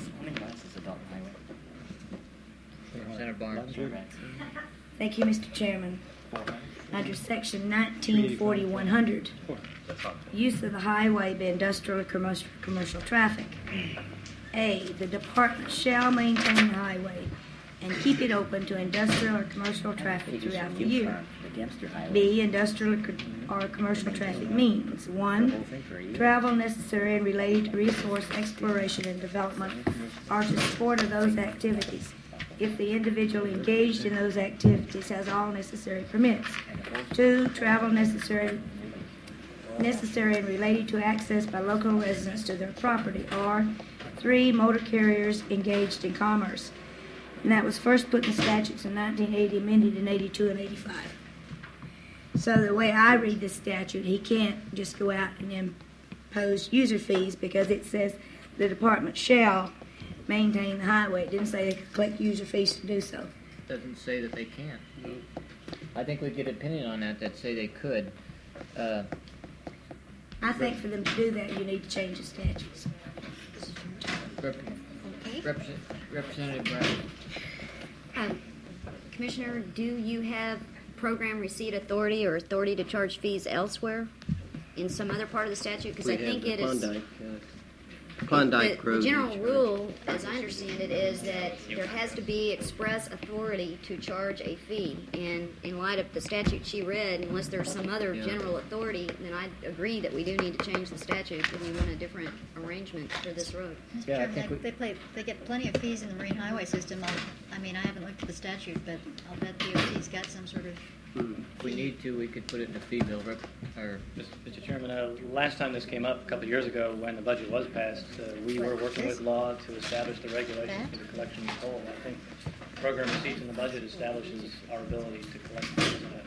Representative Barnes. Thank you, Mister Chairman. Under section nineteen forty one hundred, use of the highway by industrial or commercial, commercial traffic. A, the department shall maintain the highway and keep it open to industrial or commercial traffic throughout the year. B, industrial or, co- or commercial traffic means, one, travel necessary and related to resource exploration and development or to support of those activities, if the individual engaged in those activities has all necessary permits. Two, travel necessary necessary and related to access by local residents to their property. Or three, motor carriers engaged in commerce. And that was first put in the statutes in nineteen eighty, amended in eighty-two and eighty-five. So the way I read the statute, he can't just go out and impose user fees because it says the department shall maintain the highway. It didn't say they could collect user fees to do so. Doesn't say that they can't. I think we'd get an opinion on that that say they could. Uh, I think for them to do that, you need to change the statutes. Rep- Okay. Represent- Representative Brown. Um, Commissioner, do you have program receipt authority or authority to charge fees elsewhere in some other part of the statute? Because We I have think the it is. Klondike, uh, Klondike The, Road. the general rule, as I understand it, is that there has to be express authority to charge a fee. And in light of the statute she read, unless there's some other Yeah. general authority, then I agree that we do need to change the statute if we want a different arrangement for this road. Mister Yeah, I Chairman, think they, we- they, play, they get plenty of fees in the marine highway system. I'll, I mean, I haven't looked at the statute, but I'll bet D O T's got some sort of. If we need to, we could put it in a fee bill. Rep- or Mister Chairman, uh, last time this came up, a couple of years ago, when the budget was passed, uh, we were working with law to establish the regulations for the collection of toll. I think program receipts in the budget establishes our ability to collect fees on that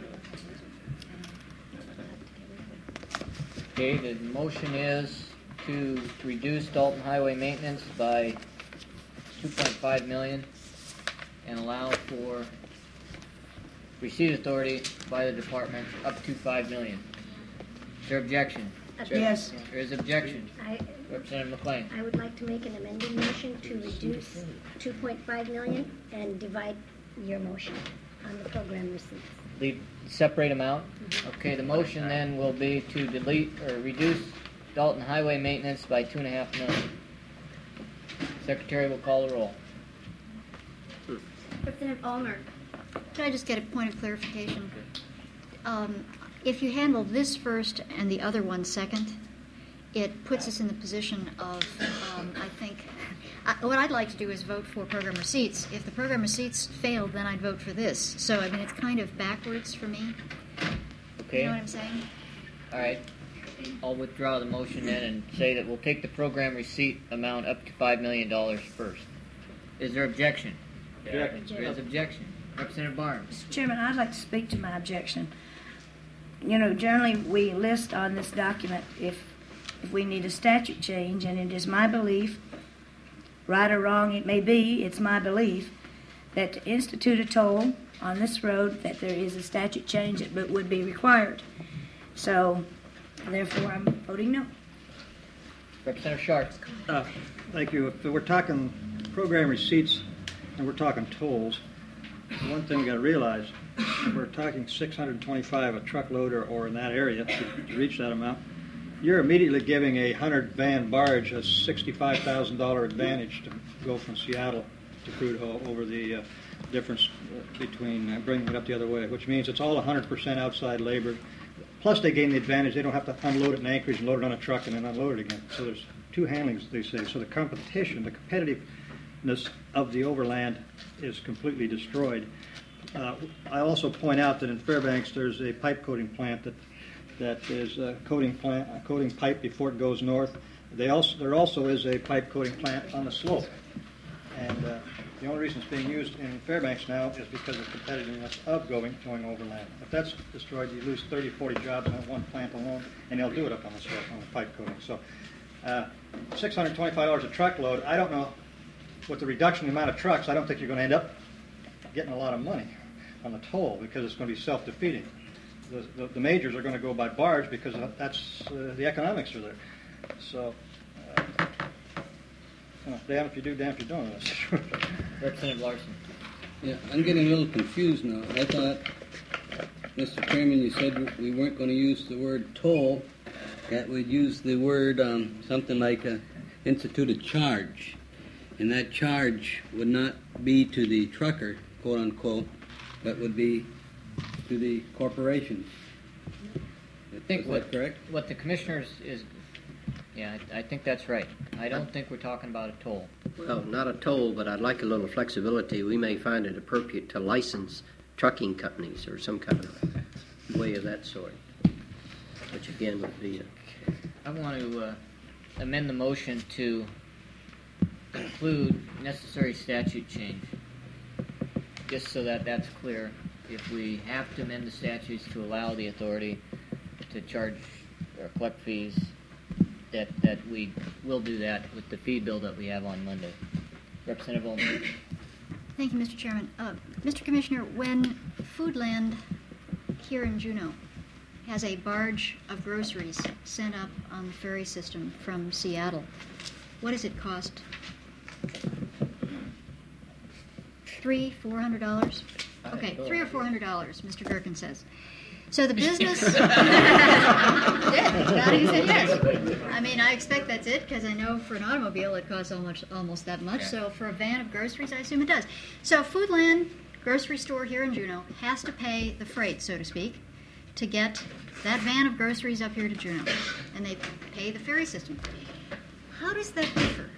road. Okay, the motion is to reduce Dalton Highway maintenance by two point five million and allow for receipt authority by the department up to five million. Is there objection? Yes. There is objection. I, Representative McLean. I would like to make an amended motion to reduce two point five million and divide your motion on the program receipts. Leave separate amount. Okay, the motion then will be to delete or reduce Dalton Highway maintenance by two and a half million. Secretary will call the roll. Representative Allmer. Could I just get a point of clarification? Um, if you handle this first and the other one second, it puts us in the position of, um, I think, I, what I'd like to do is vote for program receipts. If the program receipts failed, then I'd vote for this. So, I mean, it's kind of backwards for me. Okay. You know what I'm saying? All right. I'll withdraw the motion then and say that we'll take the program receipt amount up to five million dollars first. Is there objection? Objection. There is objection. Representative Barnes. Mister Chairman, I'd like to speak to my objection. You know, generally we list on this document if if we need a statute change, and it is my belief, right or wrong it may be, it's my belief, that to institute a toll on this road, that there is a statute change that would be required. So, therefore, I'm voting no. Representative Sharp. Uh, Thank you. If we're talking program receipts and we're talking tolls, one thing you got to realize, if we're talking six hundred twenty-five a truckload or, or in that area to, to reach that amount, you're immediately giving a hundred van barge a sixty-five thousand dollar advantage to go from Seattle to Prudhoe over the uh, difference between uh, bringing it up the other way, which means it's all one hundred percent outside labor. Plus, they gain the advantage; they don't have to unload it in Anchorage and load it on a truck and then unload it again. So there's two handlings, they say. So the competition, the competitiveness of the overland is completely destroyed. Uh, I also point out that in Fairbanks there's a pipe coating plant that that is a coating plant, a coating pipe before it goes north. They also there also is a pipe coating plant on the slope, and uh, the only reason it's being used in Fairbanks now is because of the competitiveness of going going overland. If that's destroyed, you lose thirty, forty jobs in that one plant alone, and they'll do it up on the slope on the pipe coating. So, uh, six hundred twenty-five dollars a truckload. I don't know. With the reduction in the amount of trucks, I don't think you're going to end up getting a lot of money on the toll because it's going to be self-defeating. The, the, the majors are going to go by barge because that's uh, the economics are there. So, uh, you know, damn if you do, damn if you don't. Representative Larson. Yeah, I'm getting a little confused now. I thought, Mister Chairman, you said we weren't going to use the word toll, that we'd use the word um, something like a institute a charge. And that charge would not be to the trucker, quote unquote, but would be to the corporations. I think Is what, that correct? what the commissioners is, yeah, I, I think that's right. I don't think we're talking about a toll. Well, not a toll, but I'd like a little flexibility. We may find it appropriate to license trucking companies or some kind of way of that sort, which again would be a... I want to uh, amend the motion to include necessary statute change, just so that that's clear. If we have to amend the statutes to allow the authority to charge or collect fees, that, that we will do that with the fee bill that we have on Monday. Representative Olmert. Thank you, Mister Chairman. Uh, Mister Commissioner, when Foodland here in Juneau has a barge of groceries sent up on the ferry system from Seattle, what does it cost? Three, four hundred dollars? Okay, three or four hundred dollars, Mister Gerken says. So the business... yeah, Scotty said yes. I mean, I expect that's it, because I know for an automobile it costs almost, almost that much. So for a van of groceries, I assume it does. So Foodland, grocery store here in Juneau, has to pay the freight, so to speak, to get that van of groceries up here to Juneau. And they pay the ferry system. How does that differ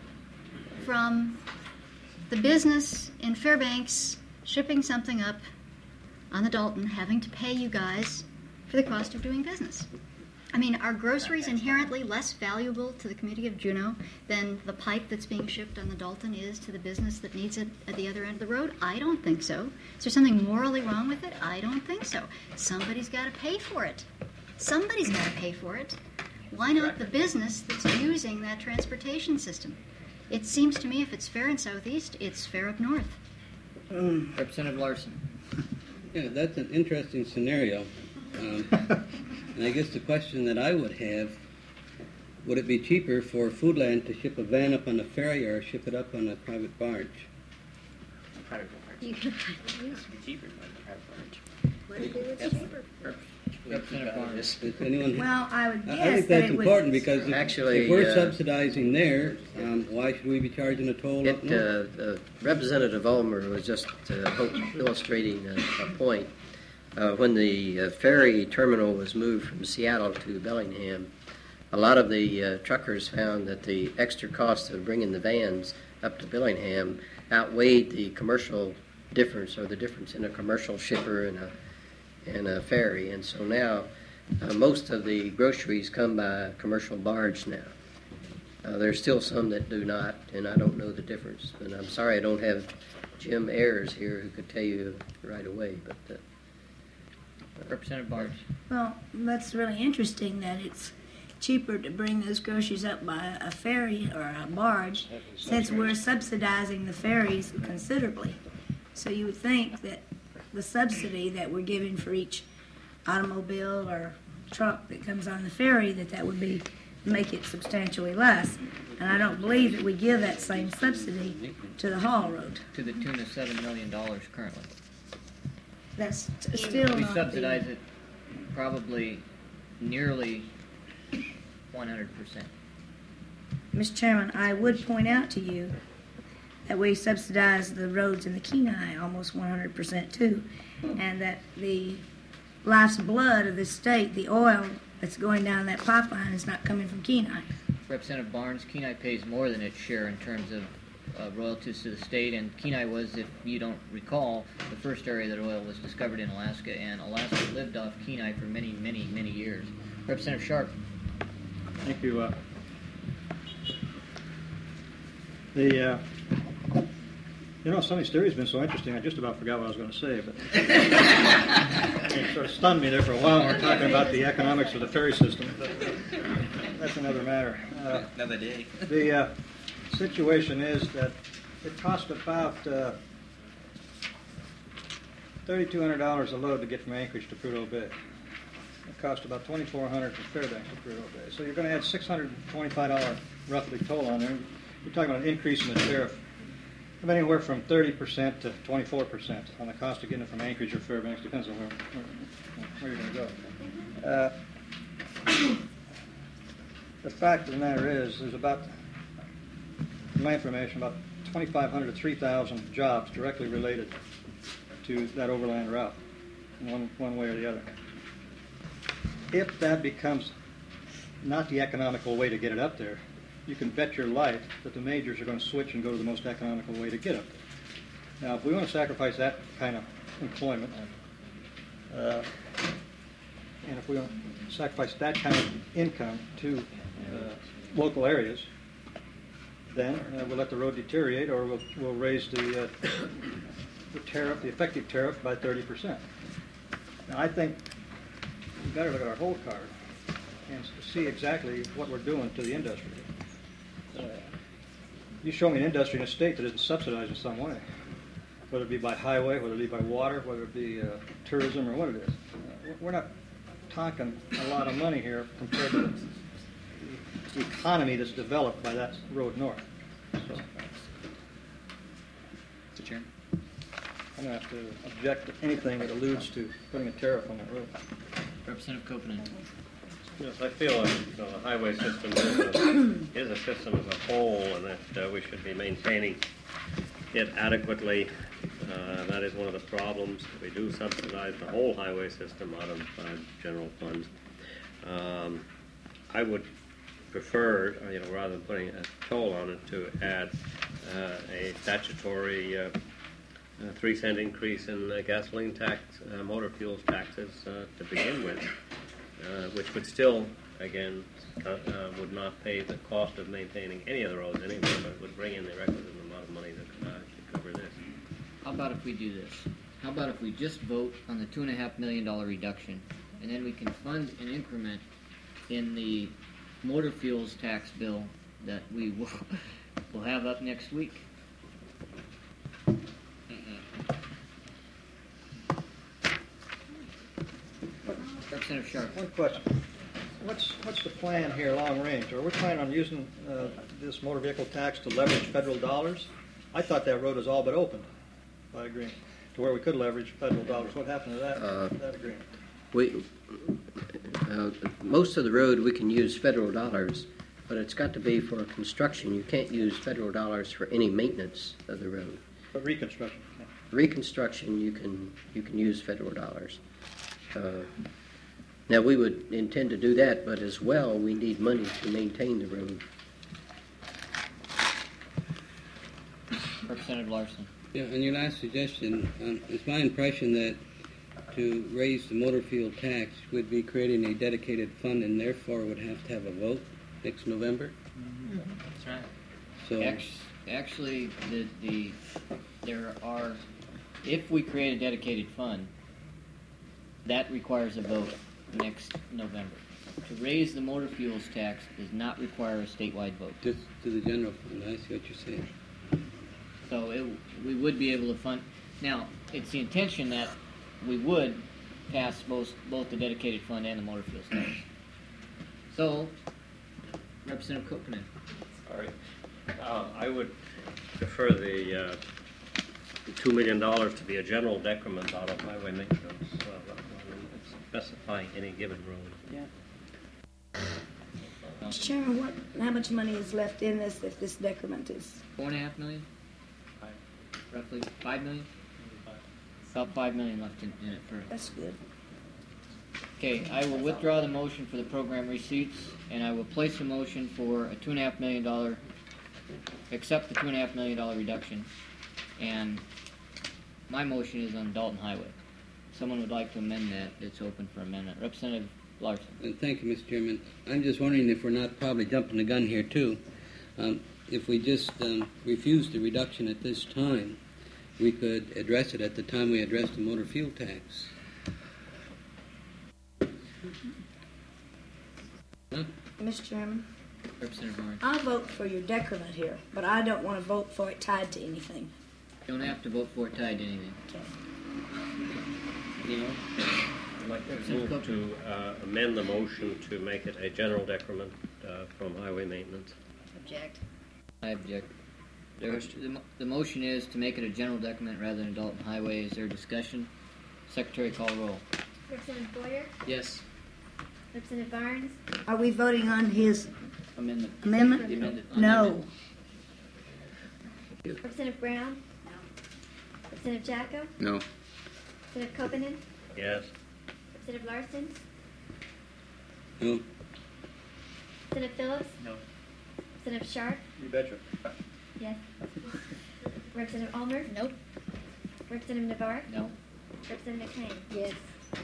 from the business in Fairbanks shipping something up on the Dalton having to pay you guys for the cost of doing business? I mean, are groceries inherently less valuable to the community of Juneau than the pipe that's being shipped on the Dalton is to the business that needs it at the other end of the road? I don't think so. Is there something morally wrong with it? I don't think so. Somebody's got to pay for it. Somebody's got to pay for it. Why not the business that's using that transportation system? It seems to me if it's fair in Southeast, it's fair up north. Mm. Representative Larson. Yeah, that's an interesting scenario. Um, and I guess the question that I would have, would it be cheaper for Foodland to ship a van up on a ferry or ship it up on a private barge? Private barge. Cheaper than private barge. What if it was cheaper? Representative Barnes. Does anyone Well, I would I guess I think that that's it would... important because if, Actually, if we're uh, subsidizing there, um, why should we be charging a toll up It, north? uh, uh, Representative Ulmer was just uh, hope, illustrating a, a point. Uh, when the uh, ferry terminal was moved from Seattle to Bellingham, a lot of the uh, truckers found that the extra cost of bringing the vans up to Bellingham outweighed the commercial difference, or the difference in a commercial shipper and a and a ferry. And so now uh, most of the groceries come by commercial barge now. Uh, there's still some that do not, and I don't know the difference. And I'm sorry I don't have Jim Ayers here who could tell you right away. But uh, Representative Barnes. Well, that's really interesting that it's cheaper to bring those groceries up by a ferry or a barge since we're subsidizing the ferries considerably. So you would think that the subsidy that we're giving for each automobile or truck that comes on the ferry, that that would be make it substantially less. And I don't believe that we give that same subsidy to the haul road. To the tune of seven million dollars currently. That's t- still We not subsidize the, it probably nearly one hundred percent. Mister Chairman, I would point out to you that we subsidize the roads in the Kenai almost one hundred percent too, and that the life's blood of this state, the oil that's going down that pipeline, is not coming from Kenai. Representative Barnes, Kenai pays more than its share in terms of uh, royalties to the state, and Kenai was, if you don't recall, the first area that oil was discovered in Alaska, and Alaska lived off Kenai for many, many, many years. Representative Sharp. Thank you. Uh, the uh, you know, Sonny Sterry's been so interesting, I just about forgot what I was going to say, but it sort of stunned me there for a while when we we're talking about the economics of the ferry system, but that's another matter. Uh, Another day. The uh, situation is that it cost about uh, three thousand two hundred dollars a load to get from Anchorage to Prudhoe Bay. It cost about two thousand four hundred dollars from Fairbanks to Prudhoe Bay. So you're going to add six hundred twenty-five dollars roughly toll on there. You're talking about an increase in the tariff of anywhere from thirty percent to twenty-four percent on the cost of getting it from Anchorage or Fairbanks, depends on where, where, where you're going to go. Uh, the fact of the matter is, there's about, in my information, about twenty-five hundred to three thousand jobs directly related to that overland route, in one, one way or the other. If that becomes not the economical way to get it up there, you can bet your life that the majors are going to switch and go to the most economical way to get up there. Now, if we want to sacrifice that kind of employment, uh, and if we want to sacrifice that kind of income to uh, local areas, then uh, we'll let the road deteriorate, or we'll, we'll raise the, uh, the tariff, the effective tariff, by thirty percent. Now, I think we've got to look at our whole card and see exactly what we're doing to the industry. Uh, you show me an industry in a state that isn't subsidized in some way, whether it be by highway, whether it be by water, whether it be uh, tourism, or what it is. Uh, we're not talking a lot of money here compared to the economy that's developed by that road north. So, Mister Chairman. I'm going to have to object to anything that alludes to putting a tariff on that road. Representative Copeland. Yes, I feel like you know, the highway system is a, is a system as a whole, and that uh, we should be maintaining it adequately. Uh, that is one of the problems. We do subsidize the whole highway system out of uh, general funds. Um, I would prefer, you know, rather than putting a toll on it, to add uh, a statutory uh, uh, three cent increase in uh, gasoline tax, uh, motor fuels taxes uh, to begin with. Uh, which would still, again, uh, uh, would not pay the cost of maintaining any of the roads anywhere, but would bring in the requisite amount of money to, uh, to cover this. How about if we do this? How about if we just vote on the two and a half million dollar reduction, and then we can fund an increment in the motor fuels tax bill that we will will have up next week? Representative Sharp. One question. What's what's the plan here long range? Are we planning on using uh, this motor vehicle tax to leverage federal dollars? I thought that road was all but opened by agreement to where we could leverage federal dollars. What happened to that, Uh, that agreement? We, uh, most of the road we can use federal dollars, but it's got to be for construction. You can't use federal dollars for any maintenance of the road. But reconstruction. Yeah. Reconstruction, you can you can use federal dollars. Uh, now we would intend to do that, but as well we need money to maintain the road. Representative Larson. Yeah, on your last suggestion, um, it's my impression that to raise the motor fuel tax would be creating a dedicated fund, and therefore would have to have a vote next November. Mm-hmm. That's right. So actually, actually the, the there are, if we create a dedicated fund, that requires a vote next November. To raise the motor fuels tax does not require a statewide vote. just to the general fund, I see what you're saying. So it, we would be able to fund. Now, it's the intention that we would pass both both the dedicated fund and the motor fuels tax. So, Representative Copeland. All right. Uh, I would prefer the, uh, the two million dollars to be a general decrement out of highway maintenance, uh, specifying any given road. Yeah. Uh, Mister Chairman, what, how much money is left in this if this decrement is? Four and a half million? Roughly five million? About five million left in, in it for. That's good. Okay, I will withdraw the motion for the program receipts, and I will place a motion for a two and a half million dollar, accept the two and a half million dollar reduction, and my motion is on Dalton Highway. If someone would like to amend that, it's open for amendment. Representative Larson. Uh, Thank you, Mister Chairman. I'm just wondering if we're not probably jumping the gun here, too. Um, if we just um, refuse the reduction at this time, we could address it at the time we address the motor fuel tax. Huh? Mister Chairman, Representative Barnes. I'll vote for your decrement here, but I don't want to vote for it tied to anything. You don't have to vote for it tied to anything. You know? I'd like to move to uh, amend the motion to make it a general decrement uh, from highway maintenance. Object. I object. There's, the, mo- the motion is to make it a general decrement rather than Dalton Highway. Is there discussion? Secretary, call roll. Representative Boyer, Yes. Representative Barnes, Are we voting on his Amendment. amendment? The amended- No. Representative Brown, Representative Jacko, No. Representative Copeland, Yes. Representative Larson, No. Representative Phillips, No. Representative Sharp, You betcha. yes. Representative Ulmer, Nope. Representative Navarre, No. Representative McLean. Yes.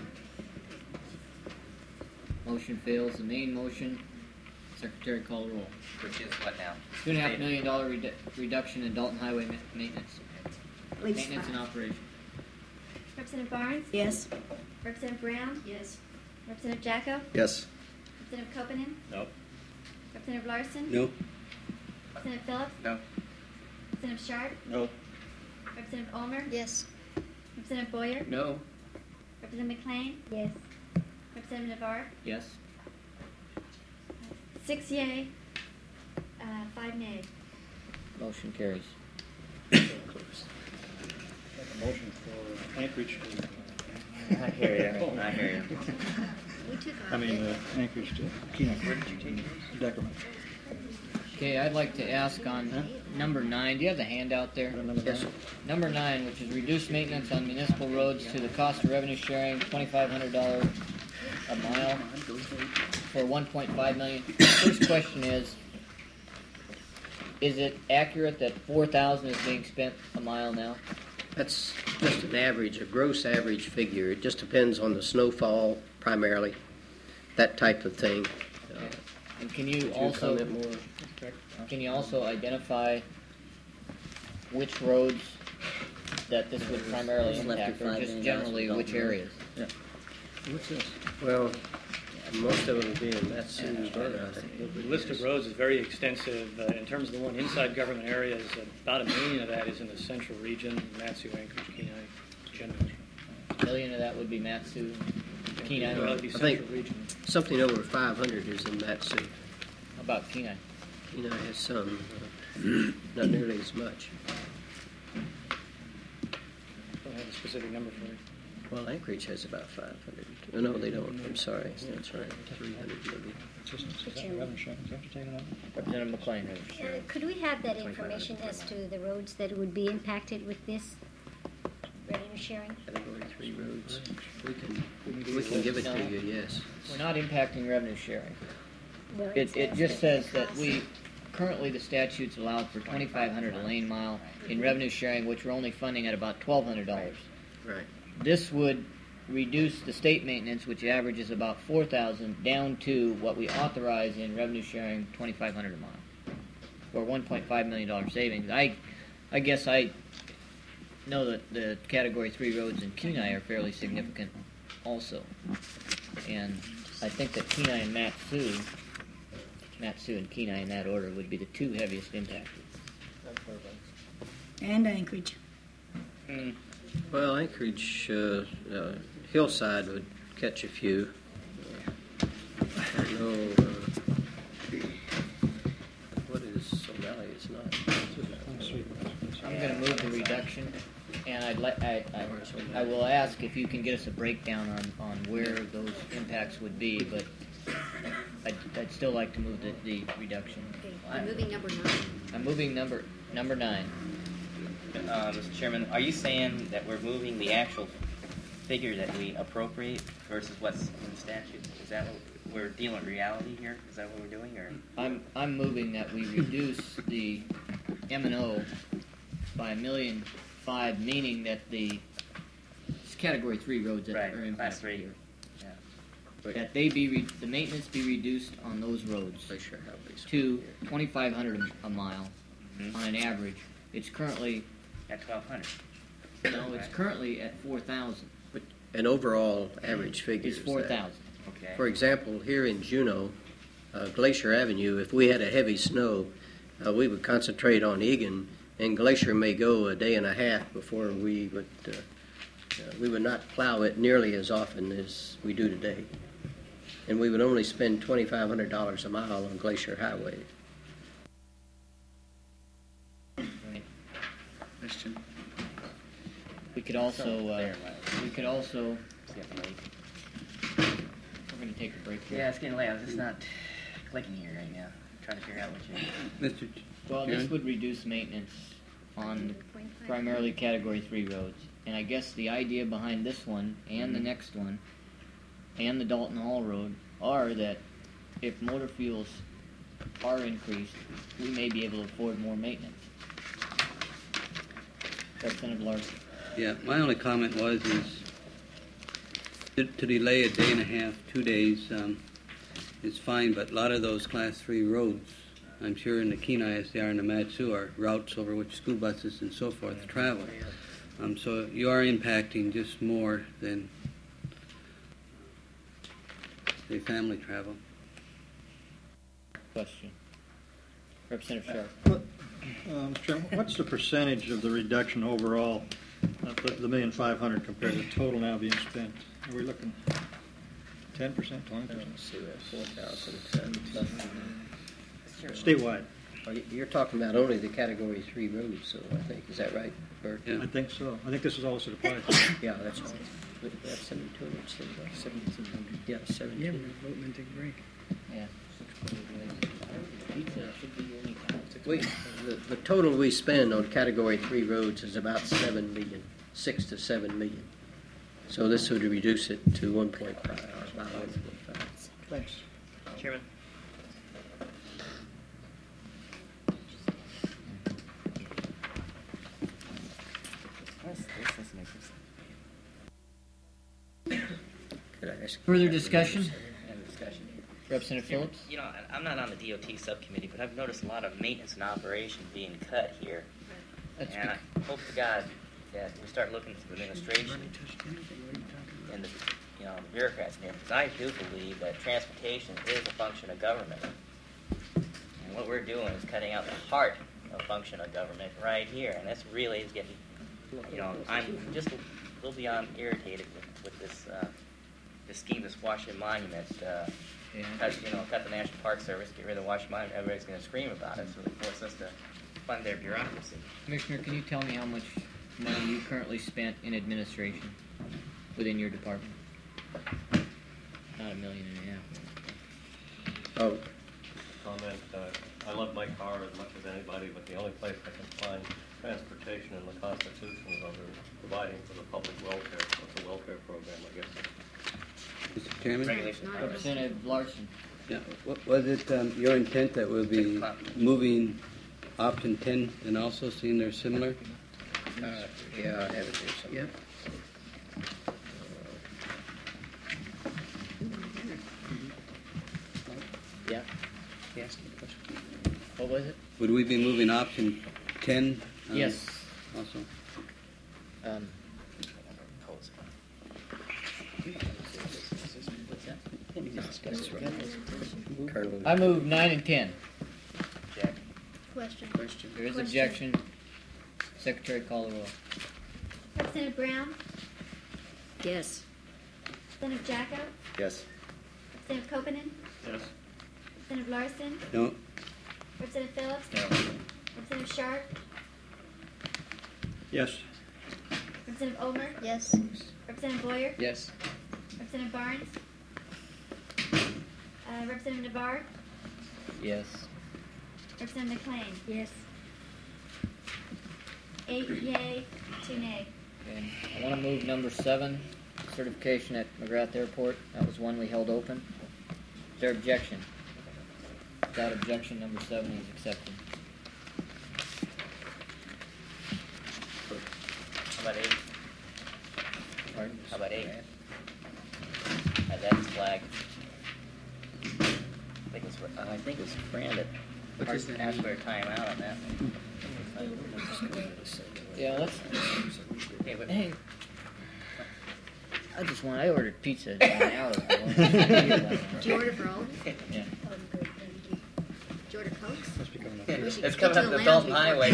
Motion fails. The main motion. Secretary, call roll. Which is what now? Two and a half million dollar redu- reduction in Dalton Highway ma- maintenance. At least Maintenance five. and operation. Representative Barnes, Yes. Representative Brown, Yes. Representative Jacko, Yes. Representative Copeland, No. Representative Larson, No. Representative Phillips, No. Representative Sharp, No. Representative Ulmer, Yes. Representative Boyer, No. Representative McLean, yes. Representative Navarre, Yes. six yea, uh, five nay. Motion carries. Motion for Anchorage to, I hear you. I hear you. We took I mean, uh, Anchorage to Kenai. Where did you take yours? Decrement. Okay, I'd like to ask on number nine. Do you have the handout there? Yes. Number nine, which is reduce maintenance on municipal roads to the cost of revenue sharing, twenty-five hundred dollars a mile for one point five million dollars. First question is, is it accurate that four thousand is being spent a mile now? That's just an average, a gross average figure. It just depends on the snowfall primarily, that type of thing. Uh, And can you could also comment more? can you also identify which roads that this would primarily impact, or just generally which areas? Yeah. What's this? Well, most of it would be in that city. The list of roads is very extensive. Uh, in terms of the one inside government areas, about a million of that is in the central region, Matsu, Anchorage, Kenai, generally. A million of that would be Matsu, Kenai. Well, it'd be I central think region. something over five hundred is in Matsu. How about Kenai? Kenai has some, uh, not nearly as much. Don't have a specific number for you. Well, Anchorage has about five hundred. Oh, no, they don't. I'm sorry. That's right. three hundred maybe. Representative McLean. Uh, could we have that information as to the roads that would be impacted with this revenue sharing? Category three roads. We can, we can give it to you, yes. We're not impacting revenue sharing. Well, It, it says just that says that we, currently the statutes allow for twenty-five hundred a lane mile in revenue sharing, which we're only funding at about twelve hundred dollars. Right. This would reduce the state maintenance, which averages about four thousand, down to what we authorize in revenue sharing, twenty-five hundred a mile, or one point five million dollar savings. I, I guess I know that the Category three roads in Kenai are fairly significant also. And I think that Kenai and Matsu, Matsu and Kenai in that order, would be the two heaviest impacted. And Anchorage. Mm. Well, Anchorage, uh, uh, Hillside would catch a few. I don't know, uh, what is Sun Valley? It's not. I'm going to move the reduction, and I'd let, I, I, I will ask if you can get us a breakdown on, on where those impacts would be, but I'd, I'd still like to move the, the reduction. Okay, I'm moving number nine. I'm moving number number nine. Uh, Mister Chairman, are you saying that we're moving the actual figure that we appropriate versus what's in the statute? Is that what we're dealing with reality here? Is that what we're doing, or? I'm I'm moving that we reduce the M and O by a million five, meaning that the it's category three roads that Right, are impacted class three. here. Yeah. That they be re- the maintenance be reduced on those roads to twenty-five hundred a mile Mhm. on an average. It's currently At twelve hundred. no, it's currently at four thousand. An overall average figure It's is four that. thousand. Okay. For example, here in Juneau, uh, Glacier Avenue, if we had a heavy snow, uh, we would concentrate on Egan, and Glacier may go a day and a half before we would uh, uh, we would not plow it nearly as often as we do today, and we would only spend twenty-five hundred dollars a mile on Glacier Highway. Question. We could also uh, we could also It's getting late. we're going to take a break here. Yeah, it's getting late. I was just not clicking here right now. Trying to figure out what you. Mister Well, this Chairman? would reduce maintenance on primarily category three roads. And I guess the idea behind this one and the next one and the Dalton Hall Road are that if motor fuels are increased, we may be able to afford more maintenance. Representative Larson. Yeah, my only comment was is to, to delay a day and a half, two days, um, is fine, but a lot of those class three roads, I'm sure in the Kenai as they are in the Matsu, are routes over which school buses and so forth travel. Um, so you are impacting just more than the family travel. Question. Representative Sharp. Uh, Mister Chairman, what's the percentage of the reduction overall, uh, the, the million five hundred compared to the total now being spent? Are we looking ten percent, twenty percent? four thousand Statewide. Oh, you- You're talking about only the category three roads, so I think, is that right, Bert? I think so. I think this is also applied. Yeah, that's right. But that's seventy-two hundred, seventeen hundred. Yeah, seventeen. Yeah, we're voting to take a break. Yeah. Pizza should be any time. We, the, the total we spend on category three roads is about seven million, six to seven million. So this would reduce it to one point five, or about one point five. Thanks. Chairman. Could I ask? Further discussion? Have a discussion. Representative Phillips. You know, I- I'm not on the D O T subcommittee, but I've noticed a lot of maintenance and operation being cut here. That's And I hope to God that we start looking to the administration and the, you know, the bureaucrats in here, because I do believe that transportation is a function of government. And what we're doing is cutting out the heart of function of government right here, and this really is getting, you know, I'm just a little beyond irritated with, with this, uh, this scheme, this Washington Monument, uh, Yeah. cut, you know, cut the National Park Service, get rid of the Washington Monument, everybody's gonna scream about it, so they force us to fund their bureaucracy. Commissioner, can you tell me how much money you currently spent in administration within your department? Not a million and a half. Oh, Comment, uh, I love my car as much as anybody, but the only place I can find transportation in the Constitution is under providing for the public welfare. It's a welfare program, I guess. Mister Chairman? Representative Larson. Yeah. Wa- Was it um, your intent that we'll be moving option ten and also seeing they're similar? uh, yeah, I have it here somewhere. Yeah. He asked me a question. What was it? Would we be moving option ten? um, Yes. Also. Um, Colonel. I move nine and ten. Question. Question. There is Question. objection. Secretary call the roll. Representative Brown, Yes. Representative Jacko, Yes. Representative Copeland, Yes. Representative Larson, No. Representative Phillips, No. Representative Sharp, Yes. Representative Omer, Yes. Representative Boyer, Yes. Representative Barnes, uh, Uh, Representative Navarre, Yes. Representative McLean. Yes. Eight yay, two nay. Okay. I want to move number seven, certification at McGrath Airport. That was one we held open. Is there objection? Without objection, number seven is accepted. How about eight? Pardon? How about eight? Uh, that's flag. I think it's, uh, I think it's Brandon. Which is that? Ask for a timeout on that one. Yeah, let's. Okay, but Hey, I just want. I ordered pizza an hour ago. Did you order for all of us? Yeah. Did you order Cokes? it's coming up the lounge Dalton before- Highway.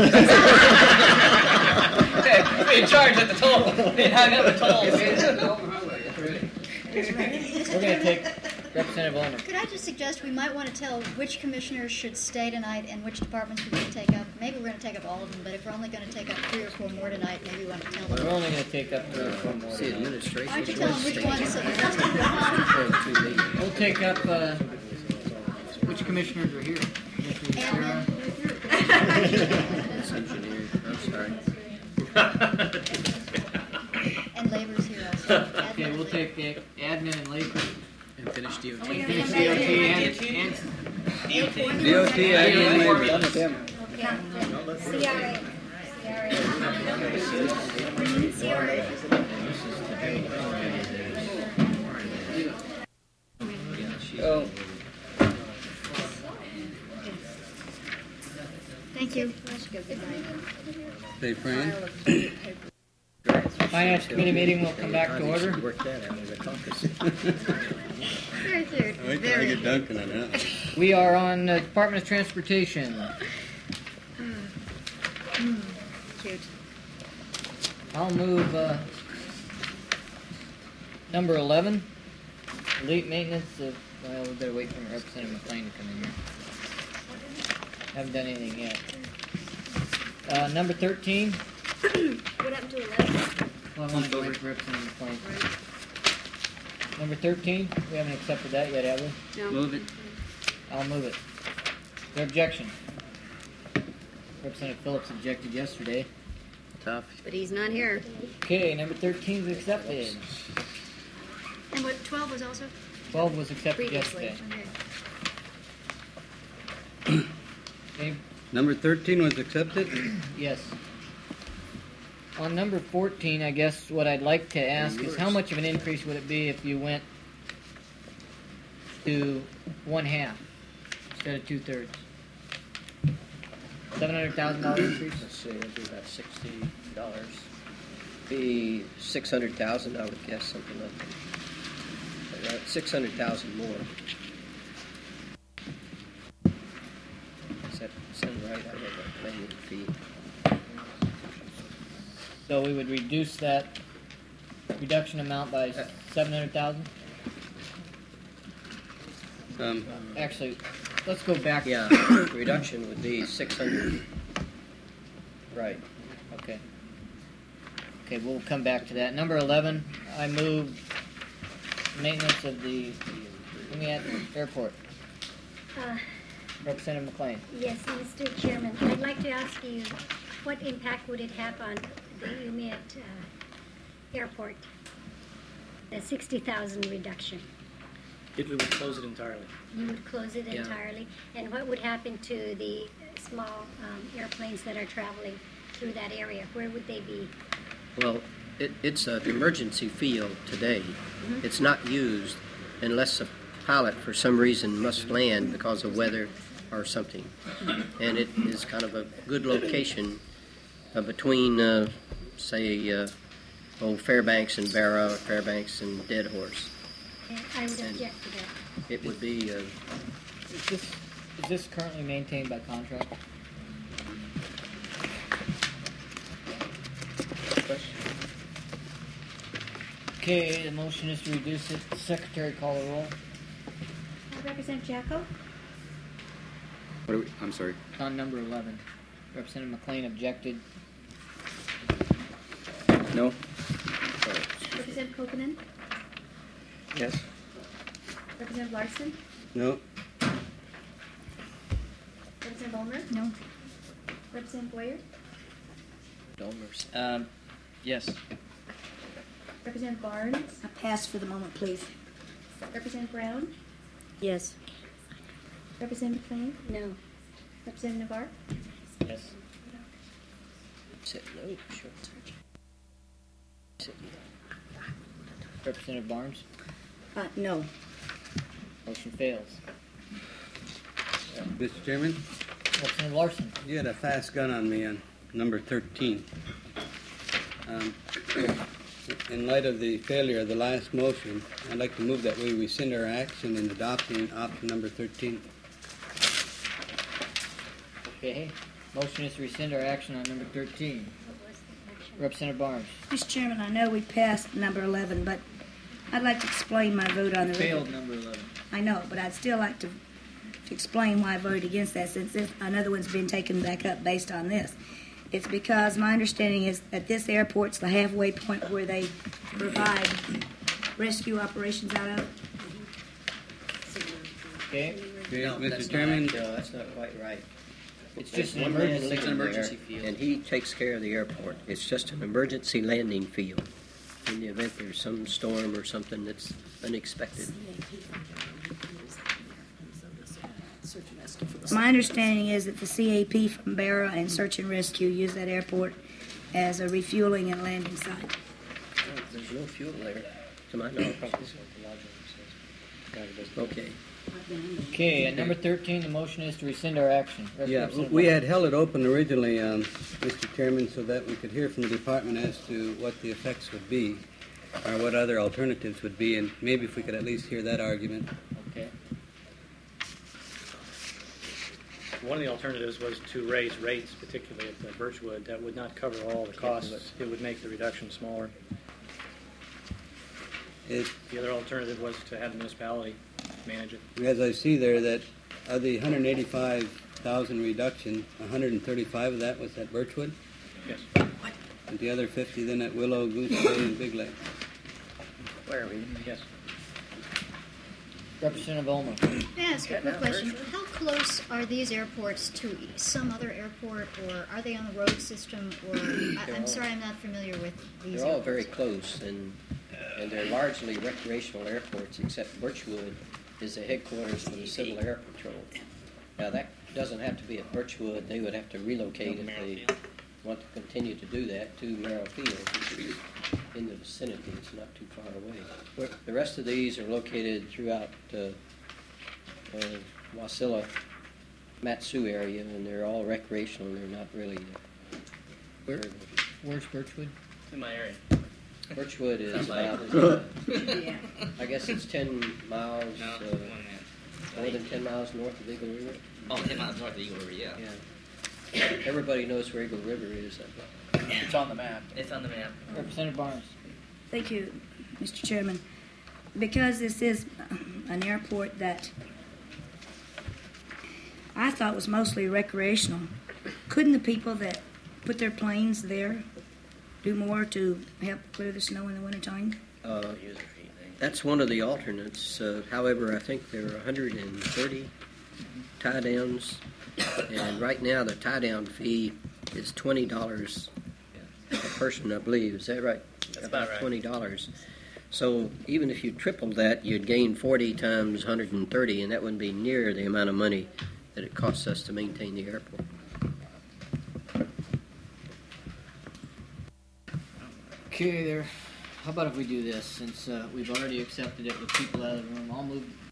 Be in charge at the toll. Be hung up at the toll. We're gonna take Representative Ulmer. Could I just suggest we might want to tell which commissioners should stay tonight and which departments we're going to take up? Maybe we're going to take up all of them, but if we're only going to take up three or four more tonight, maybe we want to tell them. We're only gonna take up three or four more. See, administration. Why don't you tell them which ones so the rest of them We'll take up, uh, which commissioners are here? Commissioner That's engineering. I'm sorry. and labor's here also. Okay, we'll take the admin and labor. And finish D O Are we T. gonna Finish come D O back T to- and, and D O T, admin, and labor. Done with them. C R A. C R A. Oh. Thank you. Hey, Fran. Finance Committee meeting will come back to order. Work that out in the caucus. Very cute. Wait till I get Duncan on that. We are on uh, Department of Transportation. Cute. I'll move uh, number eleven, elite maintenance of, well, we better wait for Representative McLean to come in here. Haven't done anything yet. Uh, number thirteen, What happened to eleven? well, I want to wait for Representative McLean. Number thirteen, we haven't accepted that yet, have we? No. Move it. I'll move it. No objection. Representative Phillips objected yesterday. Tough. But he's not here. Okay, number thirteen is accepted. And what, twelve was also? twelve was accepted Previously. yesterday. Okay. Okay, Number thirteen was accepted? yes. On number fourteen, I guess what I'd like to ask is how much of an increase would it be if you went to one half instead of two thirds? Seven hundred thousand dollars increase? Let's see, it'll be about sixty dollars. Be six hundred thousand, I would guess, something like that. About six hundred thousand more. Does that sound right? I don't know. Maybe the fee. So we would reduce that reduction amount by seven hundred thousand? Um, Actually, let's go back. Yeah, reduction would be six hundred. Right. Okay. Okay, we'll come back to that. Number eleven, I move maintenance of the, let me at airport. Uh, Representative McLean. Yes, Mister Chairman, I'd like to ask you, what impact would it have on the Umeett uh, Airport? The sixty thousand reduction? If we would close it entirely. You would close it Yeah. entirely? And what would happen to the small um, airplanes that are traveling through that area? Where would they be? Well, it, it's an emergency field today. Mhm. It's not used unless a pilot, for some reason, must land because of weather or something. And it is kind of a good location uh, between, uh, say, uh, old Fairbanks and Barrow, Fairbanks and Dead Horse. And I would And- object to that. It would be, uh, Is this, is this currently maintained by contract? Okay, the motion is to reduce it. Secretary, call the roll. Uh, Representative Jacko, What are we, I'm sorry. On number eleven. Representative McLean objected. No? Representative Kokanen, yes. Representative Larson, No. Representative Ballmer? No. Representative Boyer? Dolmers. Um, yes. Representative Barnes? I pass for the moment, please. Representative Brown? Yes. Representative McLean? No. Representative Navarre? Yes. Said no, sure. Said Representative Barnes? Uh, no. Motion fails. Mister Chairman? Representative Larson? You had a fast gun on me on number thirteen. Um, in light of the failure of the last motion, I'd like to move that we rescind our action in adopting option number thirteen. Okay. Motion is to rescind our action on number thirteen. Representative Barnes? Mister Chairman, I know we passed number eleven, but I'd like to explain my vote on the Failed number eleven. I know, but I'd still like to, to explain why I voted against that, since this, another one's been taken back up based on this. It's because my understanding is that this airport's the halfway point where they provide rescue operations out of. Okay. Okay, No, Mister that's Chairman? Not, no, that's not quite right. It's just an One man emergency. lives It's an there, emergency field. and he takes care of the airport. It's just an emergency landing field in the event there's some storm or something that's unexpected. My understanding is that the C A P from Barra and Search and Rescue use that airport as a refueling and landing site. There's no fuel there, to my knowledge. Okay. Okay, at number thirteen, the motion is to rescind our action. Yeah, Representative we Barnes. had held it open originally, um, Mister Chairman, so that we could hear from the department as to what the effects would be, or what other alternatives would be, and maybe if we could at least hear that argument. Okay. One of the alternatives was to raise rates, particularly at the Birchwood. That would not cover all the costs. It would make the reduction smaller. It, The other alternative was to have the municipality manage it. as I see there, that of the one hundred eighty-five thousand reduction, one hundred thirty-five of that was at Birchwood, Yes. and the other fifty then at Willow, Goose Bay, and Big Lake. Where are we? Yes. Representative Ulmer. May I ask a quick question? How close are these airports to some other airport, or are they on the road system? Or I, I'm sorry, I'm not familiar with these. They're all airports. very close, and and they're largely recreational airports, except Birchwood is the headquarters for the Civil Air Patrol. Now, that doesn't have to be at Birchwood. They would have to relocate if they want to continue to do that to Merrill Field, which is in the vicinity. It's not too far away. The rest of these are located throughout uh, uh, Wasilla, Matsu area, and they're all recreational. They're not really. Uh, Where, where's Birchwood? In my area. Birchwood is Somebody. about, Yeah. I guess it's ten miles, No, uh, one man. more than ten miles north of Eagle River. Oh, ten miles north of Eagle River, yeah. Yeah. Everybody knows where Eagle River is. It's on the map. It's on the map. Representative Barnes. Thank you, Mister Chairman. Because this is an airport that I thought was mostly recreational, couldn't the people that put their planes there do more to help clear the snow in the wintertime? Uh, that's one of the alternates. Uh, however, I think there are one hundred thirty tie downs, and right now the tie down fee is twenty dollars a person, I believe. Is that right? That's about right. twenty dollars. So even if you tripled that, you'd gain forty times one hundred thirty, and that wouldn't be near the amount of money that it costs us to maintain the airport. Okay, there. How about if we do this, since uh, we've already accepted it with people out of the room? I'll move